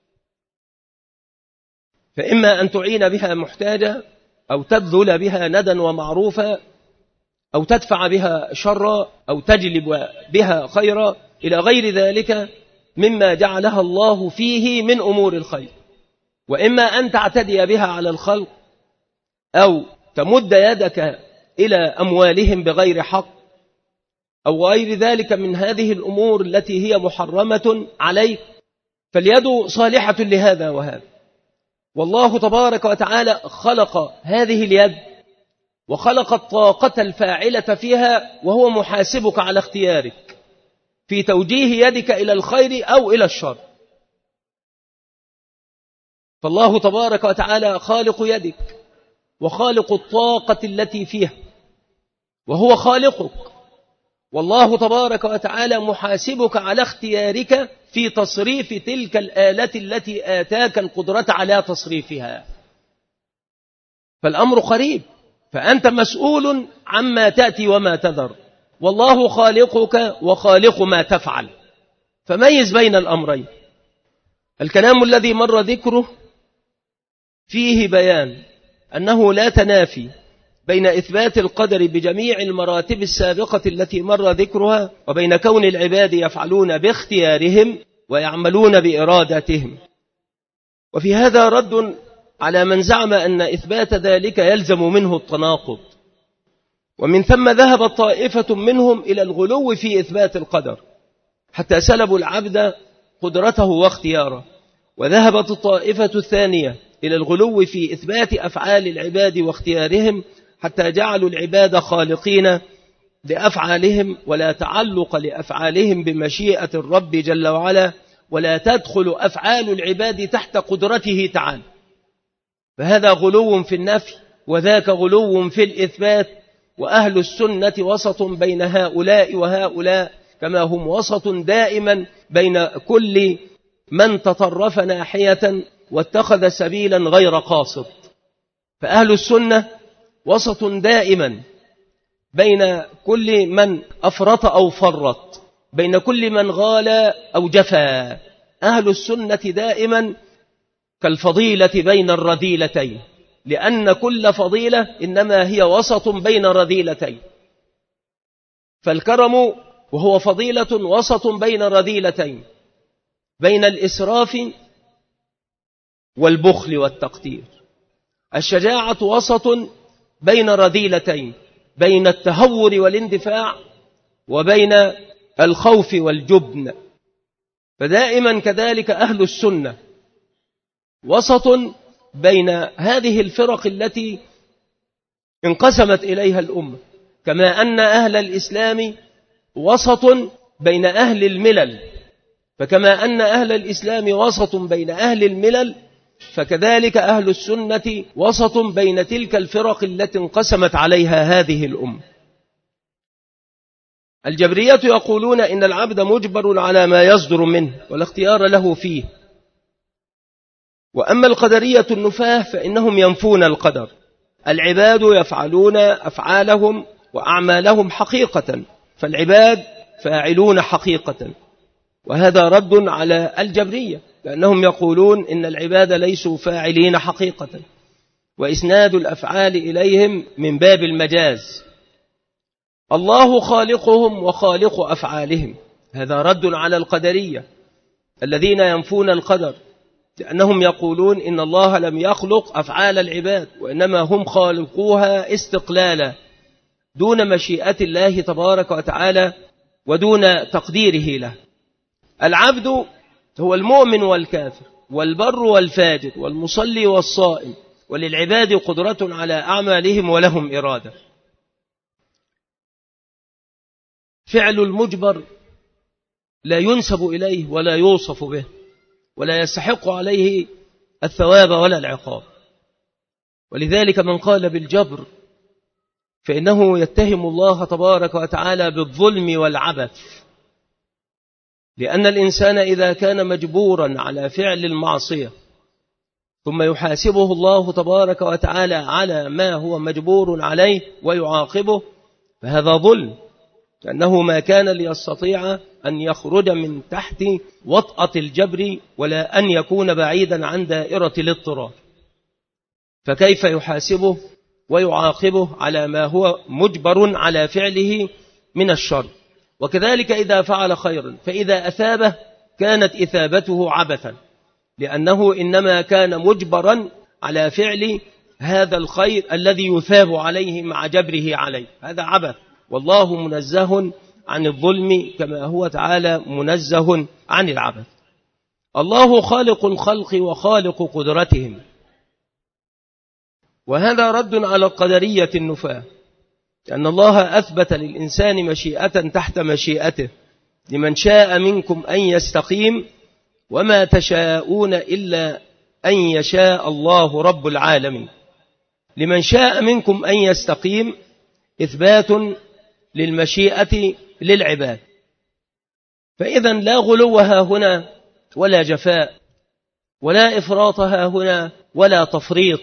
فإما أن تعين بها محتاجة، أو تبذل بها ندى ومعروفا، أو تدفع بها شرا، أو تجلب بها خيرا، إلى غير ذلك مما جعلها الله فيه من أمور الخير. وإما أن تعتدي بها على الخلق، أو تمد يدك إلى أموالهم بغير حق، أو غير ذلك من هذه الأمور التي هي محرمة عليك، فاليد صالحة لهذا وهذا. والله تبارك وتعالى خلق هذه اليد وخلق الطاقة الفاعلة فيها، وهو محاسبك على اختيارك في توجيه يدك إلى الخير أو إلى الشر. فالله تبارك وتعالى خالق يدك وخالق الطاقة التي فيها، وهو خالقك. والله تبارك وتعالى محاسبك على اختيارك في تصريف تلك الآلة التي آتاك القدرة على تصريفها. فالأمر قريب، فأنت مسؤول عما تأتي وما تذر، والله خالقك وخالق ما تفعل. فميز بين الأمرين. الكلام الذي مر ذكره فيه بيان أنه لا تنافي بين إثبات القدر بجميع المراتب السابقة التي مر ذكرها، وبين كون العباد يفعلون باختيارهم ويعملون بإرادتهم. وفي هذا رد على من زعم أن إثبات ذلك يلزم منه التناقض، ومن ثم ذهب طائفة منهم إلى الغلو في إثبات القدر حتى سلبوا العبد قدرته واختياره، وذهبت الطائفة الثانية إلى الغلو في إثبات أفعال العباد واختيارهم حتى جعلوا العباد خالقين لأفعالهم، ولا تعلق لأفعالهم بمشيئة الرب جل وعلا، ولا تدخل أفعال العباد تحت قدرته تعالى. فهذا غلو في النفي وذاك غلو في الإثبات. وأهل السنة وسط بين هؤلاء وهؤلاء، كما هم وسط دائما بين كل من تطرف ناحية واتخذ سبيلا غير قاصد. فأهل السنة وسط دائما بين كل من أفرط أو فرط، بين كل من غال أو جفا. أهل السنة دائما كالفضيلة بين الرذيلتين، لأن كل فضيلة إنما هي وسط بين رذيلتين. فالكرم وهو فضيلة وسط بين رذيلتين، بين الإسراف والبخل والتقتير. الشجاعة وسط بين رذيلتين، بين التهور والاندفاع وبين الخوف والجبن. فدائما كذلك أهل السنة وسط بين هذه الفرق التي انقسمت إليها الأمة، كما أن أهل الإسلام وسط بين أهل الملل. فكما أن أهل الإسلام وسط بين أهل الملل، فكذلك أهل السنة وسط بين تلك الفرق التي انقسمت عليها هذه الأمة. الجبرية يقولون إن العبد مجبر على ما يصدر منه ولا اختيار له فيه. وأما القدرية النفاة فإنهم ينفون القدر. العباد يفعلون أفعالهم وأعمالهم حقيقة، فالعباد فاعلون حقيقة. وهذا رد على الجبرية، لأنهم يقولون إن العباد ليسوا فاعلين حقيقة، وإسناد الأفعال إليهم من باب المجاز. الله خالقهم وخالق أفعالهم. هذا رد على القدرية الذين ينفون القدر، لأنهم يقولون إن الله لم يخلق أفعال العباد، وإنما هم خالقوها استقلالا دون مشيئة الله تبارك وتعالى ودون تقديره له. العبد هو المؤمن والكافر والبر والفاجر والمصلي والصائم، وللعباد قدرة على أعمالهم ولهم إرادة. فعل المجبر لا ينسب إليه ولا يوصف به، ولا يستحق عليه الثواب ولا العقاب. ولذلك من قال بالجبر فإنه يتهم الله تبارك وتعالى بالظلم والعبث، لأن الإنسان إذا كان مجبورا على فعل المعصية ثم يحاسبه الله تبارك وتعالى على ما هو مجبور عليه ويعاقبه، فهذا ظلم، لأنه ما كان ليستطيع أن يخرج من تحت وطأة الجبر ولا أن يكون بعيدا عن دائرة الاضطرار، فكيف يحاسبه ويعاقبه على ما هو مجبر على فعله من الشر؟ وكذلك إذا فعل خيرا فإذا أثابه كانت إثابته عبثا، لأنه إنما كان مجبرا على فعل هذا الخير الذي يثاب عليه مع جبره عليه، هذا عبث. والله منزه عن الظلم كما هو تعالى منزه عن العبث. الله خالق الخلق وخالق قدرتهم، وهذا رد على القدرية النفاة، لأن الله أثبت للإنسان مشيئة تحت مشيئته، لمن شاء منكم أن يستقيم وما تشاءون إلا أن يشاء الله رب العالمين. لمن شاء منكم أن يستقيم إثبات للمشيئة للعباد، فإذا لا غلو ها هنا ولا جفاء، ولا إفراط ها هنا ولا تفريط.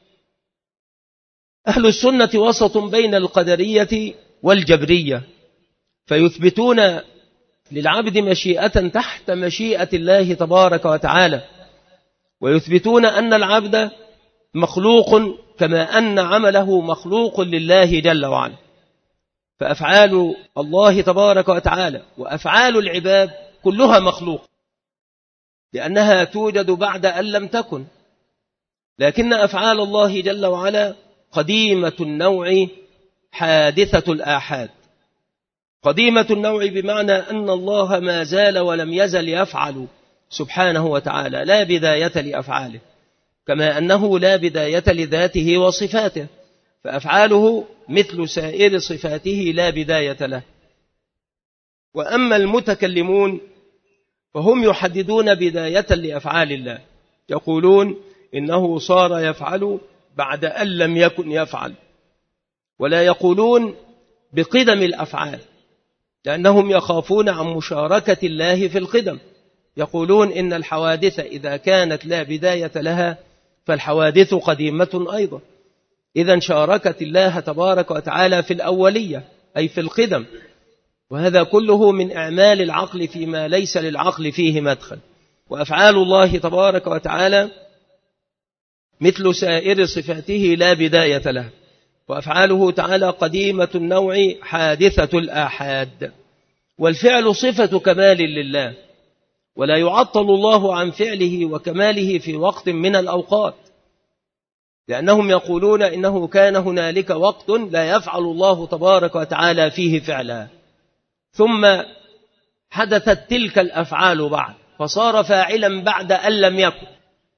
أهل السنة وسط بين القدرية والجبرية، فيثبتون للعبد مشيئة تحت مشيئة الله تبارك وتعالى، ويثبتون أن العبد مخلوق كما أن عمله مخلوق لله جل وعلا. فأفعال الله تبارك وتعالى وأفعال العباد كلها مخلوق، لأنها توجد بعد أن لم تكن، لكن أفعال الله جل وعلا قديمة النوع حادثة الآحاد. قديمة النوع بمعنى أن الله ما زال ولم يزل يفعل سبحانه وتعالى، لا بداية لأفعاله، كما أنه لا بداية لذاته وصفاته، فأفعاله مثل سائر صفاته لا بداية له. وأما المتكلمون فهم يحددون بداية لأفعال الله، يقولون إنه صار يفعل بعد أن لم يكن يفعل، ولا يقولون بقدم الأفعال، لأنهم يخافون عن مشاركة الله في القدم. يقولون إن الحوادث إذا كانت لا بداية لها فالحوادث قديمة أيضا، إذا شاركت الله تبارك وتعالى في الأولية أي في القدم، وهذا كله من أعمال العقل فيما ليس للعقل فيه مدخل. وأفعال الله تبارك وتعالى مثل سائر صفاته لا بداية لها، وأفعاله تعالى قديمة النوع حادثة الآحاد. والفعل صفة كمال لله، ولا يعطل الله عن فعله وكماله في وقت من الأوقات، لأنهم يقولون إنه كان هنالك وقت لا يفعل الله تبارك وتعالى فيه فعلا، ثم حدثت تلك الأفعال بعد فصار فاعلا بعد أن لم يكن.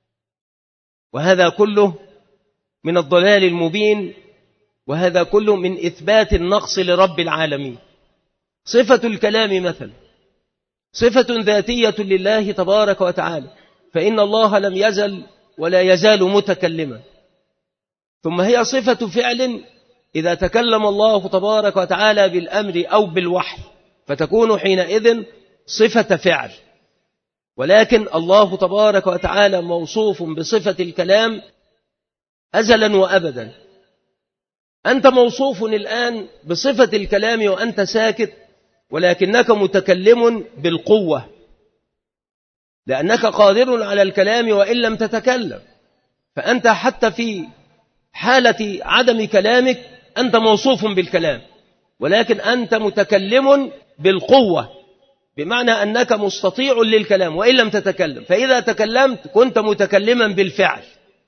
وهذا كله من الضلال المبين، وهذا كله من إثبات النقص لرب العالمين. صفة الكلام مثلا صفة ذاتية لله تبارك وتعالى، فإن الله لم يزل ولا يزال متكلما، ثم هي صفة فعل إذا تكلم الله تبارك وتعالى بالأمر أو بالوحي فتكون حينئذ صفة فعل. ولكن الله تبارك وتعالى موصوف بصفة الكلام أزلا وأبدا. أنت موصوف الآن بصفة الكلام وأنت ساكت، ولكنك متكلم بالقوة، لأنك قادر على الكلام وإن لم تتكلم. فأنت حتى في حالة عدم كلامك أنت موصوف بالكلام، ولكن أنت متكلم بالقوة، بمعنى أنك مستطيع للكلام وإن لم تتكلم، فإذا تكلمت كنت متكلما بالفعل.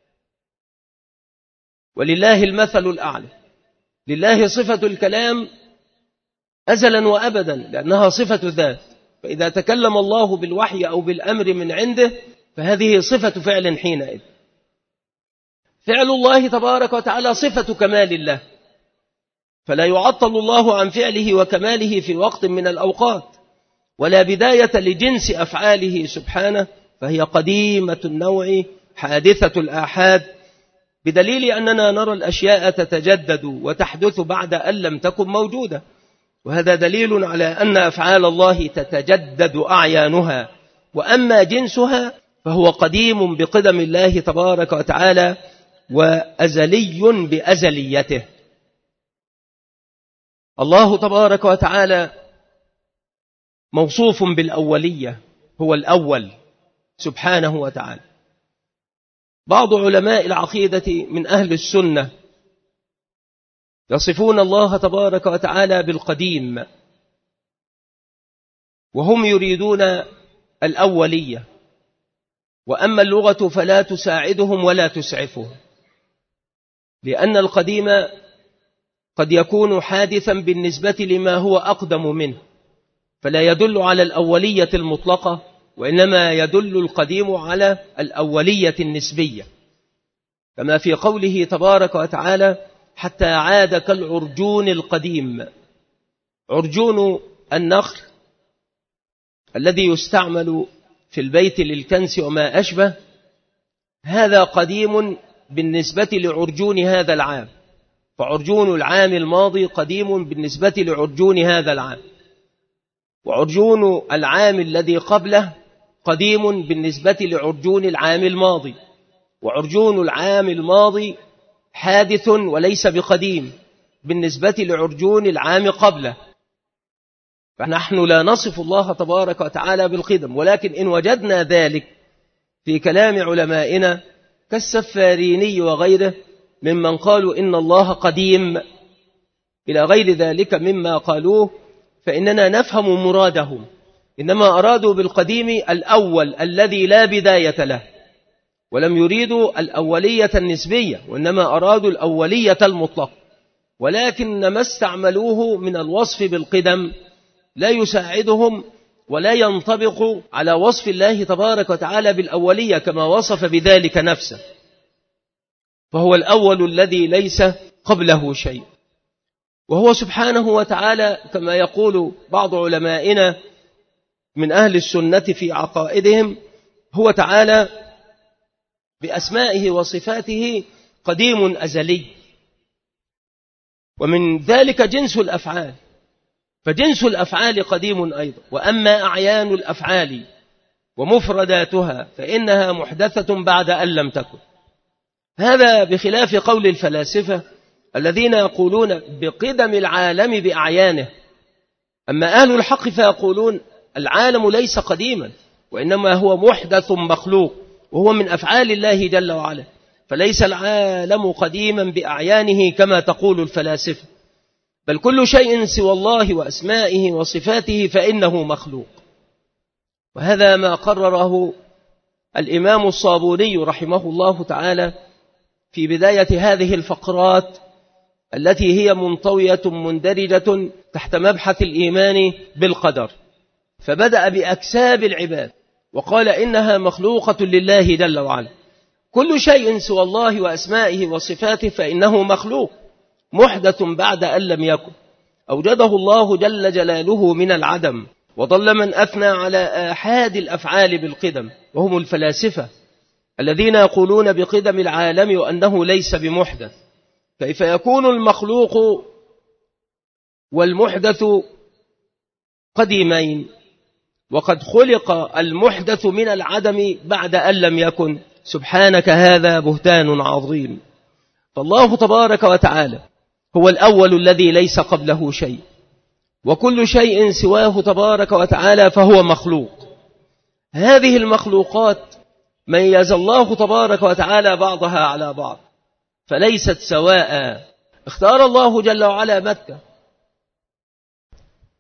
ولله المثل الأعلى، لله صفة الكلام أزلا وأبدا لأنها صفة ذات، فإذا تكلم الله بالوحي أو بالأمر من عنده فهذه صفة فعل حينئذ. فعل الله تبارك وتعالى صفة كمال الله، فلا يعطل الله عن فعله وكماله في وقت من الأوقات، ولا بداية لجنس أفعاله سبحانه، فهي قديمة النوع حادثة الآحاد، بدليل أننا نرى الأشياء تتجدد وتحدث بعد أن لم تكن موجودة، وهذا دليل على أن أفعال الله تتجدد أعيانها، وأما جنسها فهو قديم بقدم الله تبارك وتعالى وأزلي بأزليته. الله تبارك وتعالى موصوف بالأولية، هو الأول سبحانه وتعالى. بعض علماء العقيدة من أهل السنة يصفون الله تبارك وتعالى بالقديم، وهم يريدون الأولية، وأما اللغة فلا تساعدهم ولا تسعفهم، لأن القديم قد يكون حادثا بالنسبة لما هو أقدم منه، فلا يدل على الأولية المطلقة، وإنما يدل القديم على الأولية النسبية، كما في قوله تبارك وتعالى حتى عاد كالعرجون القديم. عرجون النخل الذي يستعمل في البيت للكنس وما أشبه، هذا قديم بالنسبة لعرجون هذا العام، فعرجون العام الماضي قديم بالنسبة لعرجون هذا العام، وعرجون العام الذي قبله قديم بالنسبة لعرجون العام الماضي، وعرجون العام الماضي حادث وليس بقديم بالنسبة لعرجون العام قبله. فنحن لا نصف الله تبارك وتعالى بالقدم، ولكن إن وجدنا ذلك في كلام علمائنا كالسفاريني وغيره ممن قالوا إن الله قديم إلى غير ذلك مما قالوه، فإننا نفهم مرادهم، إنما أرادوا بالقديم الأول الذي لا بداية له، ولم يريدوا الأولية النسبية، وإنما أرادوا الأولية المطلقة، ولكن ما استعملوه من الوصف بالقدم لا يساعدهم ولا ينطبق على وصف الله تبارك وتعالى بالأولية كما وصف بذلك نفسه، فهو الأول الذي ليس قبله شيء. وهو سبحانه وتعالى كما يقول بعض علمائنا من أهل السنة في عقائدهم، هو تعالى بأسمائه وصفاته قديم أزلي، ومن ذلك جنس الأفعال، فجنس الأفعال قديم أيضا. وأما أعيان الأفعال ومفرداتها فإنها محدثة بعد أن لم تكن، هذا بخلاف قول الفلاسفة الذين يقولون بقدم العالم بأعيانه. أما أهل الحق فيقولون العالم ليس قديما، وإنما هو محدث مخلوق، وهو من أفعال الله جل وعلا، فليس العالم قديما بأعيانه كما تقول الفلاسفة، بل كل شيء سوى الله وأسمائه وصفاته فإنه مخلوق. وهذا ما قرره الإمام الصابوني رحمه الله تعالى في بداية هذه الفقرات التي هي منطوية مندرجة تحت مبحث الإيمان بالقدر، فبدأ بأكساب العباد وقال إنها مخلوقة لله جل وعلا، كل شيء سوى الله وأسمائه وصفاته فإنه مخلوق محدث بعد أن لم يكن، أوجده الله جل جلاله من العدم، وضل من أثنى على آحاد الأفعال بالقدم وهم الفلاسفة الذين يقولون بقدم العالم وأنه ليس بمحدث. كيف يكون المخلوق والمحدث قديمين وقد خلق المحدث من العدم بعد أن لم يكن؟ سبحانك هذا بهتان عظيم. فالله تبارك وتعالى هو الأول الذي ليس قبله شيء، وكل شيء سواه تبارك وتعالى فهو مخلوق. هذه المخلوقات ميز الله تبارك وتعالى بعضها على بعض فليست سواء. اختار الله جل وعلا مكة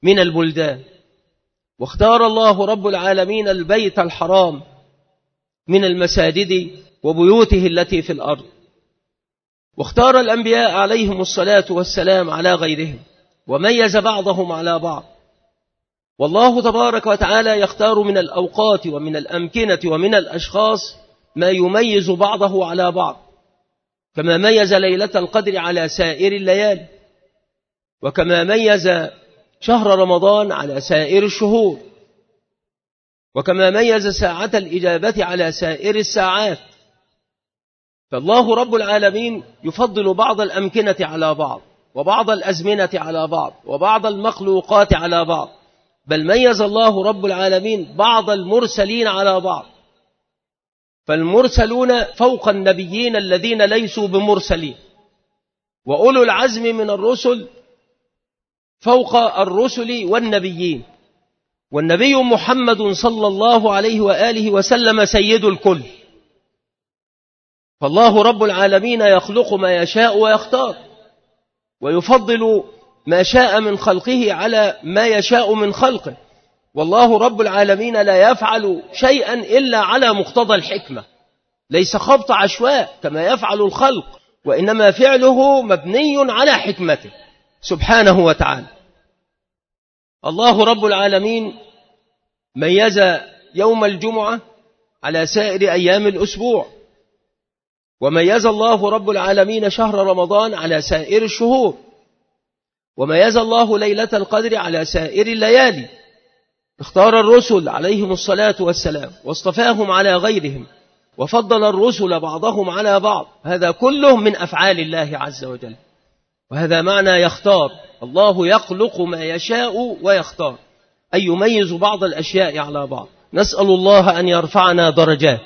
من البلدان، واختار الله رب العالمين البيت الحرام من المساجد وبيوته التي في الأرض، واختار الأنبياء عليهم الصلاة والسلام على غيرهم، وميز بعضهم على بعض. والله تبارك وتعالى يختار من الأوقات ومن الأمكنة ومن الأشخاص ما يميز بعضه على بعض، كما ميز ليلة القدر على سائر الليالي، وكما ميز شهر رمضان على سائر الشهور، وكما ميز ساعة الإجابة على سائر الساعات. فالله رب العالمين يفضل بعض الأمكنة على بعض، وبعض الأزمنة على بعض، وبعض المخلوقات على بعض، بل ميز الله رب العالمين بعض المرسلين على بعض، فالمرسلون فوق النبيين الذين ليسوا بمرسلين، وأولو العزم من الرسل فوق الرسل والنبيين، والنبي محمد صلى الله عليه وآله وسلم سيد الكل. فالله رب العالمين يخلق ما يشاء ويختار، ويفضل ما شاء من خلقه على ما يشاء من خلقه، والله رب العالمين لا يفعل شيئا إلا على مقتضى الحكمة، ليس خبط عشواء كما يفعل الخلق، وإنما فعله مبني على حكمته سبحانه وتعالى. الله رب العالمين ميز يوم الجمعة على سائر أيام الأسبوع، وميز الله رب العالمين شهر رمضان على سائر الشهور، وميز الله ليلة القدر على سائر الليالي. اختار الرسل عليهم الصلاة والسلام واصطفاهم على غيرهم، وفضل الرسل بعضهم على بعض، هذا كله من أفعال الله عز وجل، وهذا معنى يختار. الله يخلق ما يشاء ويختار، أي يميز بعض الأشياء على بعض. نسأل الله أن يرفعنا درجات.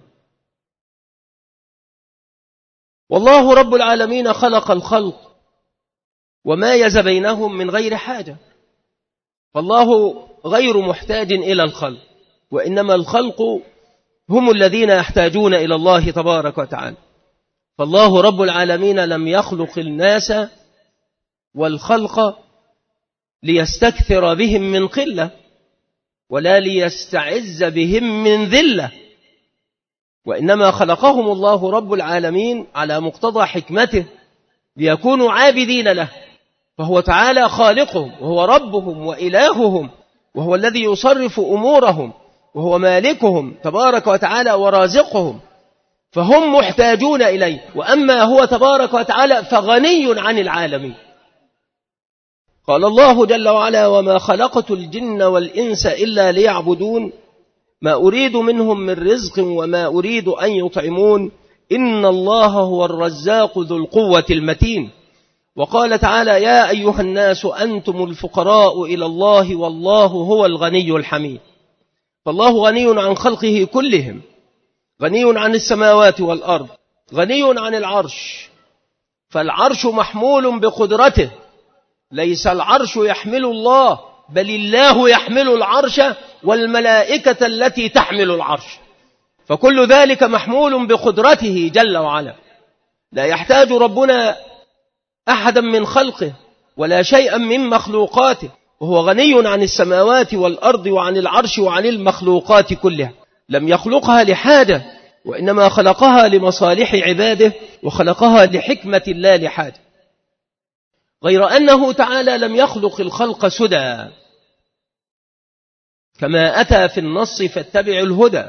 والله رب العالمين خلق الخلق ومايز بينهم من غير حاجة، فالله غير محتاج إلى الخلق، وإنما الخلق هم الذين يحتاجون إلى الله تبارك وتعالى. فالله رب العالمين لم يخلق الناس والخلق ليستكثر بهم من قلة، ولا ليستعز بهم من ذلة، وإنما خلقهم الله رب العالمين على مقتضى حكمته ليكونوا عابدين له، فهو تعالى خالقهم، وهو ربهم وإلههم، وهو الذي يصرف أمورهم، وهو مالكهم تبارك وتعالى ورازقهم، فهم محتاجون إليه. وأما هو تبارك وتعالى فغني عن العالمين. قال الله جل وعلا: وما خلقت الجن والإنس إلا ليعبدون ما أريد منهم من رزق وما أريد أن يطعمون إن الله هو الرزاق ذو القوة المتين. وقال تعالى: يا أيها الناس أنتم الفقراء إلى الله والله هو الغني الحميد. فالله غني عن خلقه كلهم، غني عن السماوات والأرض، غني عن العرش، فالعرش محمول بقدرته، ليس العرش يحمل الله، بل الله يحمل العرش والملائكة التي تحمل العرش، فكل ذلك محمول بقدرته جل وعلا. لا يحتاج ربنا أحدا من خلقه ولا شيئا من مخلوقاته، وهو غني عن السماوات والأرض وعن العرش وعن المخلوقات كلها. لم يخلقها لحاجة، وإنما خلقها لمصالح عباده، وخلقها لحكمة لا لحاجة، غير أنه تعالى لم يخلق الخلق سدى، كما أتى في النص: فاتبع الهدى.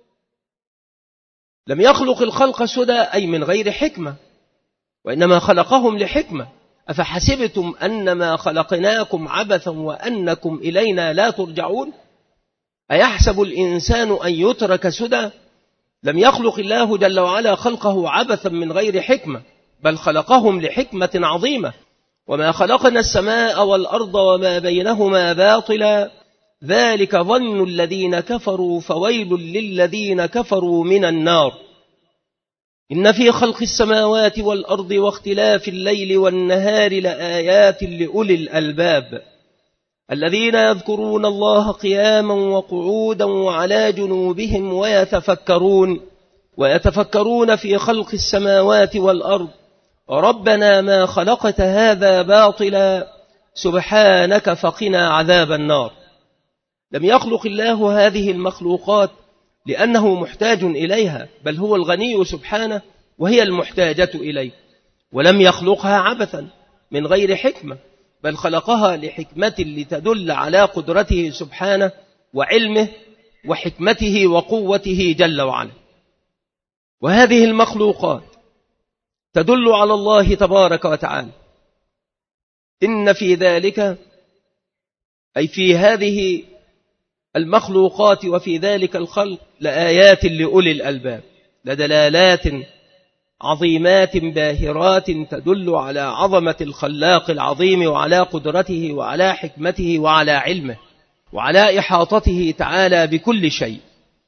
لم يخلق الخلق سدى أي من غير حكمة، وإنما خلقهم لحكمة. أفحسبتم أنما خلقناكم عبثا وأنكم إلينا لا ترجعون؟ أيحسب الإنسان أن يترك سدى؟ لم يخلق الله جل وعلا خلقه عبثا من غير حكمة، بل خلقهم لحكمة عظيمة. وما خلقنا السماء والأرض وما بينهما باطلا ذلك ظن الذين كفروا فويل للذين كفروا من النار. إن في خلق السماوات والأرض واختلاف الليل والنهار لآيات لأولي الألباب الذين يذكرون الله قياما وقعودا وعلى جنوبهم ويتفكرون ويتفكرون في خلق السماوات والأرض ربنا ما خلقت هذا باطلا سبحانك فقنا عذاب النار. لم يخلق الله هذه المخلوقات لأنه محتاج إليها، بل هو الغني سبحانه وهي المحتاجة إليه. ولم يخلقها عبثا من غير حكمة، بل خلقها لحكمة لتدل على قدرته سبحانه وعلمه وحكمته وقوته جل وعلا. وهذه المخلوقات تدل على الله تبارك وتعالى. إن في ذلك، أي في هذه المخلوقات وفي ذلك الخلق، لآيات لأولي الألباب، لدلالات عظيمات باهرات تدل على عظمة الخلاق العظيم وعلى قدرته وعلى حكمته وعلى علمه وعلى إحاطته تعالى بكل شيء.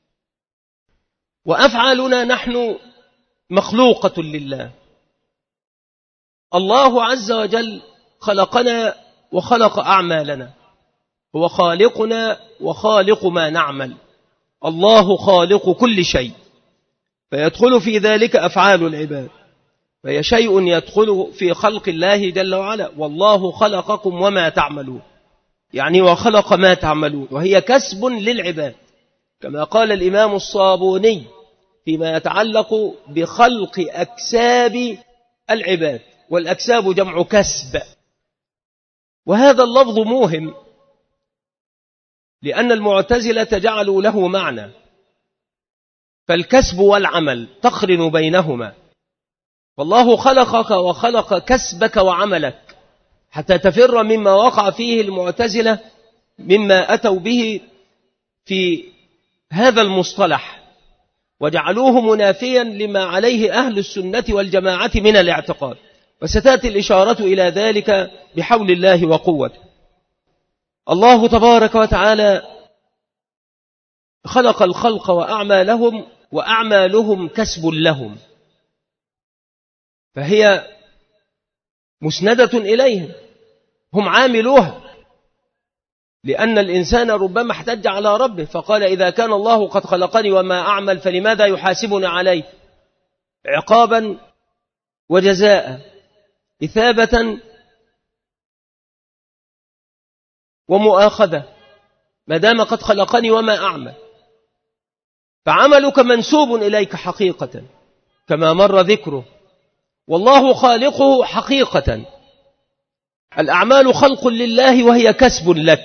وأفعالنا نحن مخلوقة لله. الله عز وجل خلقنا وخلق أعمالنا، هو خالقنا وخالق ما نعمل. الله خالق كل شيء، فيدخل في ذلك أفعال العباد، فهي شيء يدخل في خلق الله جل وعلا. والله خلقكم وما تعملون، يعني وخلق ما تعملون، وهي كسب للعباد، كما قال الإمام الصابوني فيما يتعلق بخلق أكساب العباد، والأكساب جمع كسب. وهذا اللفظ موهم، لأن المعتزلة جعلوا له معنى، فالكسب والعمل تقرن بينهما. فالله خلقك وخلق كسبك وعملك حتى تفر مما وقع فيه المعتزلة مما أتوا به في هذا المصطلح، وجعلوه منافيا لما عليه أهل السنة والجماعة من الاعتقاد. وستأتي الإشارة إلى ذلك بحول الله وقوته. الله تبارك وتعالى خلق الخلق وأعمالهم، وأعمالهم كسب لهم، فهي مسندة إليهم، هم عاملوها. لأن الإنسان ربما احتج على ربه فقال: إذا كان الله قد خلقني وما أعمل فلماذا يحاسبني عليه؟ عقابا وجزاء، إثابة ومؤاخذة، ما دام قد خلقني وما أعمل. فعملك منسوب إليك حقيقة كما مر ذكره، والله خالقه حقيقة. الأعمال خلق لله وهي كسب لك،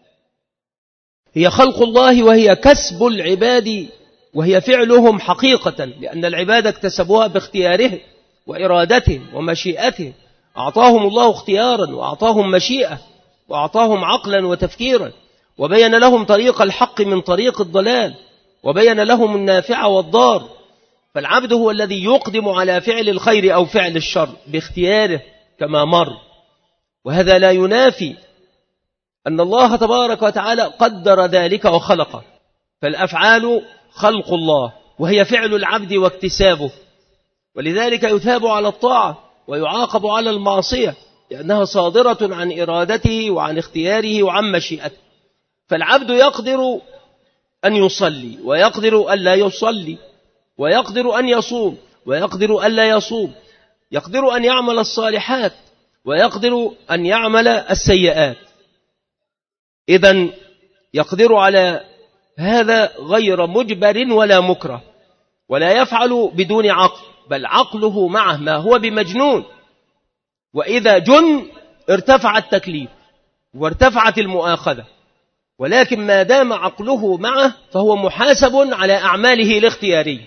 هي خلق الله وهي كسب العباد، وهي فعلهم حقيقة، لأن العباد اكتسبوها باختياره وإرادته ومشيئته. أعطاهم الله اختيارا، وأعطاهم مشيئة، وأعطاهم عقلا وتفكيرا، وبين لهم طريق الحق من طريق الضلال، وبين لهم النافع والضار. فالعبد هو الذي يقدم على فعل الخير أو فعل الشر باختياره كما مر. وهذا لا ينافي أن الله تبارك وتعالى قدر ذلك وخلقه. فالأفعال خلق الله وهي فعل العبد واكتسابه، ولذلك يثاب على الطاعة ويعاقب على المعصية، لأنها صادرة عن إرادته وعن اختياره وعن مشيئته. فالعبد يقدر أن يصلي، ويقدر أن لا يصلي، ويقدر أن يصوم، ويقدر أن لا يصوم، يقدر أن يعمل الصالحات، ويقدر أن يعمل السيئات. إذن يقدر على هذا غير مجبر ولا مكره، ولا يفعل بدون عقل، بل عقله معه ما هو بمجنون. وإذا جن ارتفع التكليف وارتفعت المؤاخذة، ولكن ما دام عقله معه فهو محاسب على أعماله الاختيارية.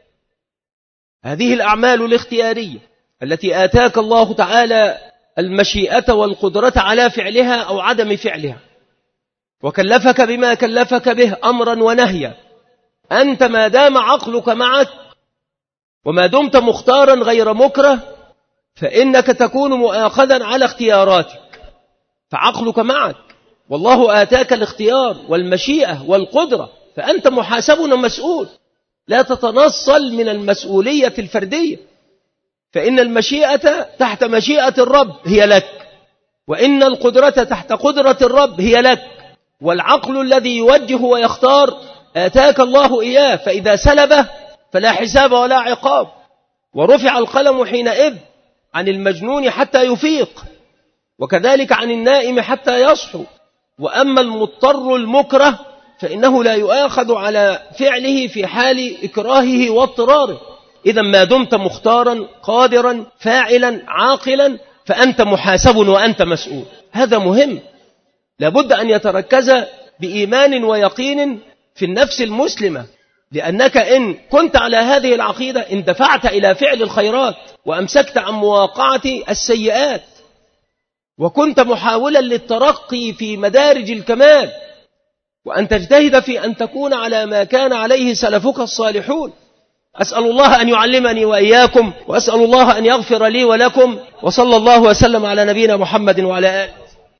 هذه الأعمال الاختيارية التي آتاك الله تعالى المشيئة والقدرة على فعلها أو عدم فعلها، وكلفك بما كلفك به أمرا ونهيا، أنت ما دام عقلك معك وما دمت مختارا غير مكره فإنك تكون مؤاخذا على اختياراتك، فعقلك معك، والله آتاك الاختيار والمشيئة والقدرة، فأنت محاسب ومسؤول. لا تتنصل من المسؤولية الفردية، فإن المشيئة تحت مشيئة الرب هي لك، وإن القدرة تحت قدرة الرب هي لك، والعقل الذي يوجه ويختار آتاك الله إياه، فإذا سلبه فلا حساب ولا عقاب. ورفع القلم حينئذ عن المجنون حتى يفيق، وكذلك عن النائم حتى يصحو. وأما المضطر المكره فإنه لا يؤاخذ على فعله في حال إكراهه واضطراره. إذا ما دمت مختارا قادرا فاعلا عاقلا فأنت محاسب وأنت مسؤول. هذا مهم، لابد أن يتركز بإيمان ويقين في النفس المسلمة، لأنك إن كنت على هذه العقيدة اندفعت إلى فعل الخيرات وأمسكت عن مواقعة السيئات، وكنت محاولا للترقي في مدارج الكمال، وأن تجتهد في أن تكون على ما كان عليه سلفك الصالحون. أسأل الله أن يعلمني وإياكم، وأسأل الله أن يغفر لي ولكم، وصلى الله وسلم على نبينا محمد وعلى آله.